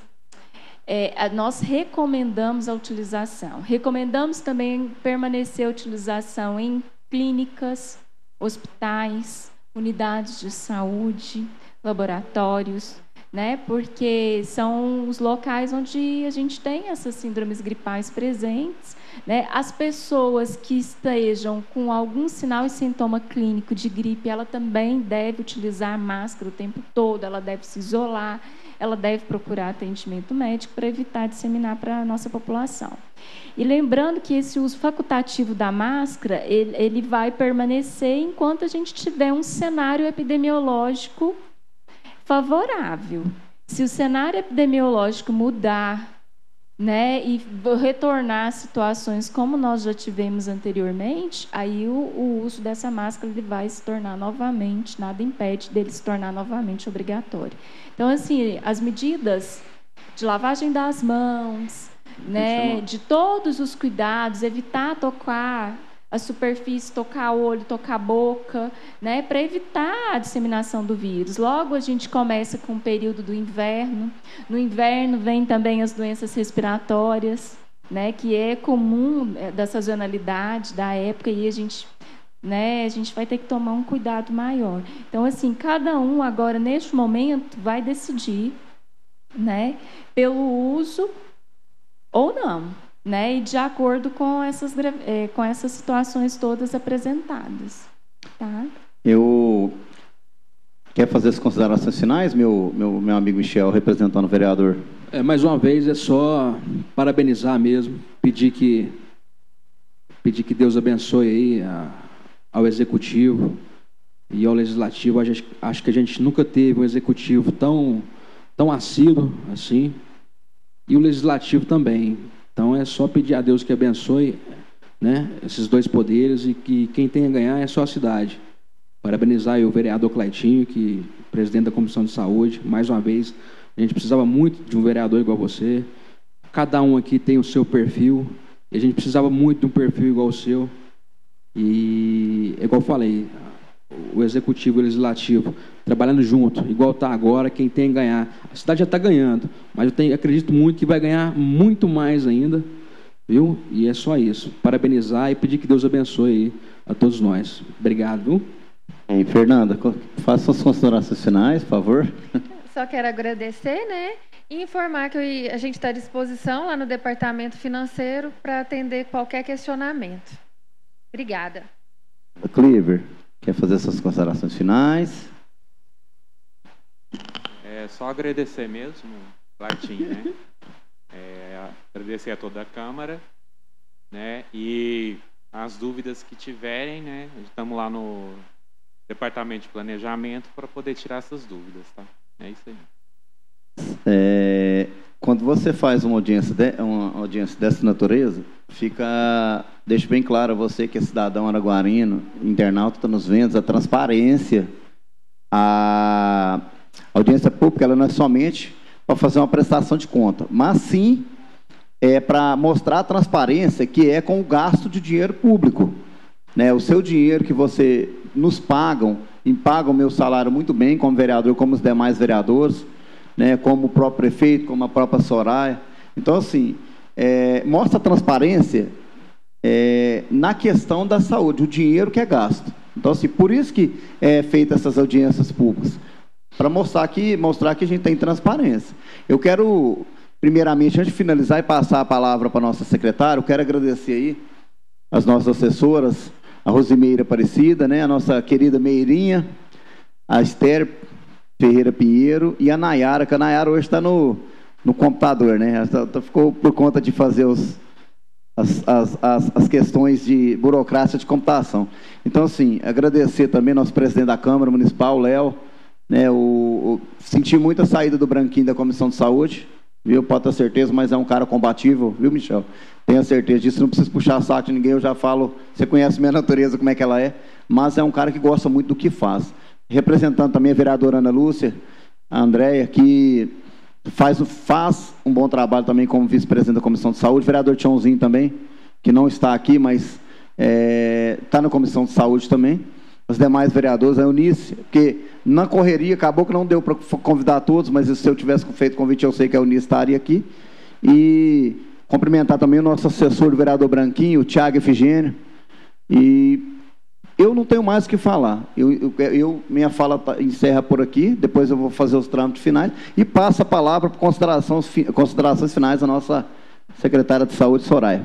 nós recomendamos a utilização. Recomendamos também permanecer a utilização em clínicas, hospitais, unidades de saúde, laboratórios, né? Porque são os locais onde a gente tem essas síndromes gripais presentes, né? As pessoas que estejam com algum sinal e sintoma clínico de gripe, ela também deve utilizar máscara o tempo todo, ela deve se isolar, ela deve procurar atendimento médico para evitar disseminar para a nossa população. E lembrando que esse uso facultativo da máscara, ele vai permanecer enquanto a gente tiver um cenário epidemiológico favorável. Se o cenário epidemiológico mudar, né, e retornar a situações como nós já tivemos anteriormente, aí o uso dessa máscara ele vai se tornar novamente, nada impede dele se tornar novamente obrigatório. Então, assim, as medidas de lavagem das mãos, né, de todos os cuidados, evitar tocar a superfície, tocar o olho, tocar a boca, né, para evitar a disseminação do vírus. Logo, a gente começa com o período do inverno. No inverno, vem também as doenças respiratórias, né, que é comum da sazonalidade, da época, e a gente vai ter que tomar um cuidado maior. Então, assim, cada um agora, neste momento, vai decidir, né, pelo uso ou não, né, e de acordo com essas situações todas apresentadas. Tá? Eu quero fazer as considerações finais, meu amigo Michel, representando o vereador. Mais uma vez, é só parabenizar mesmo, pedir que Deus abençoe aí ao Executivo e ao Legislativo. Acho que a gente nunca teve um Executivo tão assíduo assim, e o Legislativo também. Então, é só pedir a Deus que abençoe, né, esses dois poderes, e que quem tem a ganhar é só a cidade. Parabenizar aí o vereador Claitinho, que presidente da Comissão de Saúde. Mais uma vez, a gente precisava muito de um vereador igual você. Cada um aqui tem o seu perfil, e a gente precisava muito de um perfil igual o seu. E, igual eu falei, o Executivo e o Legislativo trabalhando junto, igual está agora, quem tem a ganhar. A cidade já está ganhando, mas eu acredito muito que vai ganhar muito mais ainda, viu? E é só isso. Parabenizar e pedir que Deus abençoe aí a todos nós. Obrigado, viu? Fernanda, faça suas considerações finais, por favor. Só quero agradecer, né? E informar que a gente está à disposição lá no Departamento Financeiro para atender qualquer questionamento. Obrigada. Cleaver, quer fazer suas considerações finais? Só agradecer mesmo, Claitinho, né? Agradecer a toda a Câmara, né? E as dúvidas que tiverem, né? Estamos lá no Departamento de Planejamento para poder tirar essas dúvidas, tá? É isso aí. Quando você faz uma audiência dessa natureza, deixa bem claro a você que é cidadão araguarino, internauta, está nos vendo, a transparência, a audiência pública, ela não é somente para fazer uma prestação de conta, mas sim para mostrar a transparência que é com o gasto de dinheiro público, né? O seu dinheiro que você nos pagam, e pagam o meu salário muito bem como vereador, como os demais vereadores, né? Como o próprio prefeito, como a própria Soraya. Então, assim, mostra a transparência na questão da saúde, o dinheiro que é gasto. Então, assim, por isso que é feita essas audiências públicas, para mostrar que a gente tem transparência. Eu quero, primeiramente, antes de finalizar e passar a palavra para a nossa secretária, eu quero agradecer aí as nossas assessoras, a Rosimeira Aparecida, né, a nossa querida Meirinha, a Esther Ferreira Pinheiro e a Nayara, que a Nayara hoje está no computador, né? Ela ficou por conta de fazer as questões de burocracia de computação. Então, assim, agradecer também nosso presidente da Câmara Municipal, Léo, né? Senti muito a saída do Branquinho da Comissão de Saúde, viu? Pode ter certeza, mas é um cara combativo, viu, Michel? Tenho certeza disso, não preciso puxar saco de ninguém, eu já falo, você conhece minha natureza, como é que ela é, mas é um cara que gosta muito do que faz. Representando também a vereadora Ana Lúcia, a Andréia, que faz um bom trabalho também como vice-presidente da Comissão de Saúde. Vereador Tiãozinho também, que não está aqui, mas está na Comissão de Saúde também. Os demais vereadores, a Eunice, porque na correria acabou que não deu para convidar todos, mas se eu tivesse feito convite, eu sei que a Eunice estaria aqui. E cumprimentar também o nosso assessor, o vereador Branquinho, o Thiago Efigênio. E eu não tenho mais o que falar. Minha fala encerra por aqui, depois eu vou fazer os trâmites finais e passo a palavra para considerações finais da nossa secretária de Saúde, Soraya.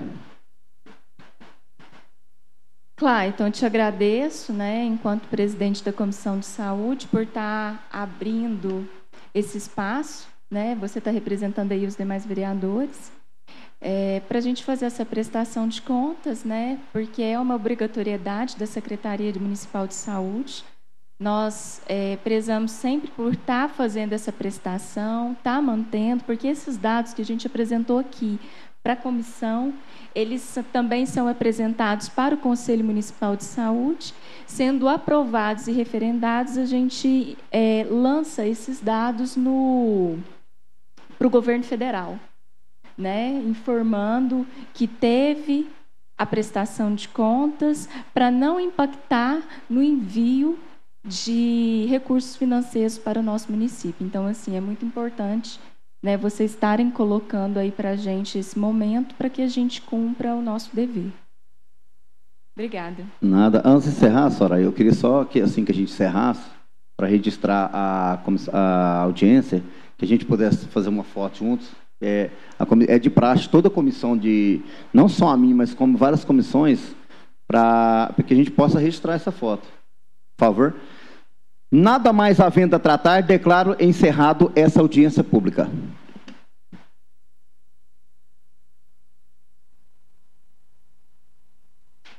Clayton, eu te agradeço, né, enquanto presidente da Comissão de Saúde, por estar abrindo esse espaço, né, você está representando aí os demais vereadores, para a gente fazer essa prestação de contas, né, porque é uma obrigatoriedade da Secretaria Municipal de Saúde. Nós prezamos sempre por estar fazendo essa prestação, estar mantendo, porque esses dados que a gente apresentou aqui para a comissão, eles também são apresentados para o Conselho Municipal de Saúde. Sendo aprovados e referendados, a gente lança esses dados para o governo federal, né? Informando que teve a prestação de contas para não impactar no envio de recursos financeiros para o nosso município. Então, assim, é muito importante, né, vocês estarem colocando aí para a gente esse momento para que a gente cumpra o nosso dever. Obrigada. Nada. Antes de encerrar, Soraya, eu queria só que, assim que a gente encerrasse, para registrar a audiência, que a gente pudesse fazer uma foto juntos. É de praxe toda a comissão, não só a mim, mas como várias comissões, para que a gente possa registrar essa foto. Por favor. Nada mais havendo a tratar, declaro encerrado essa audiência pública.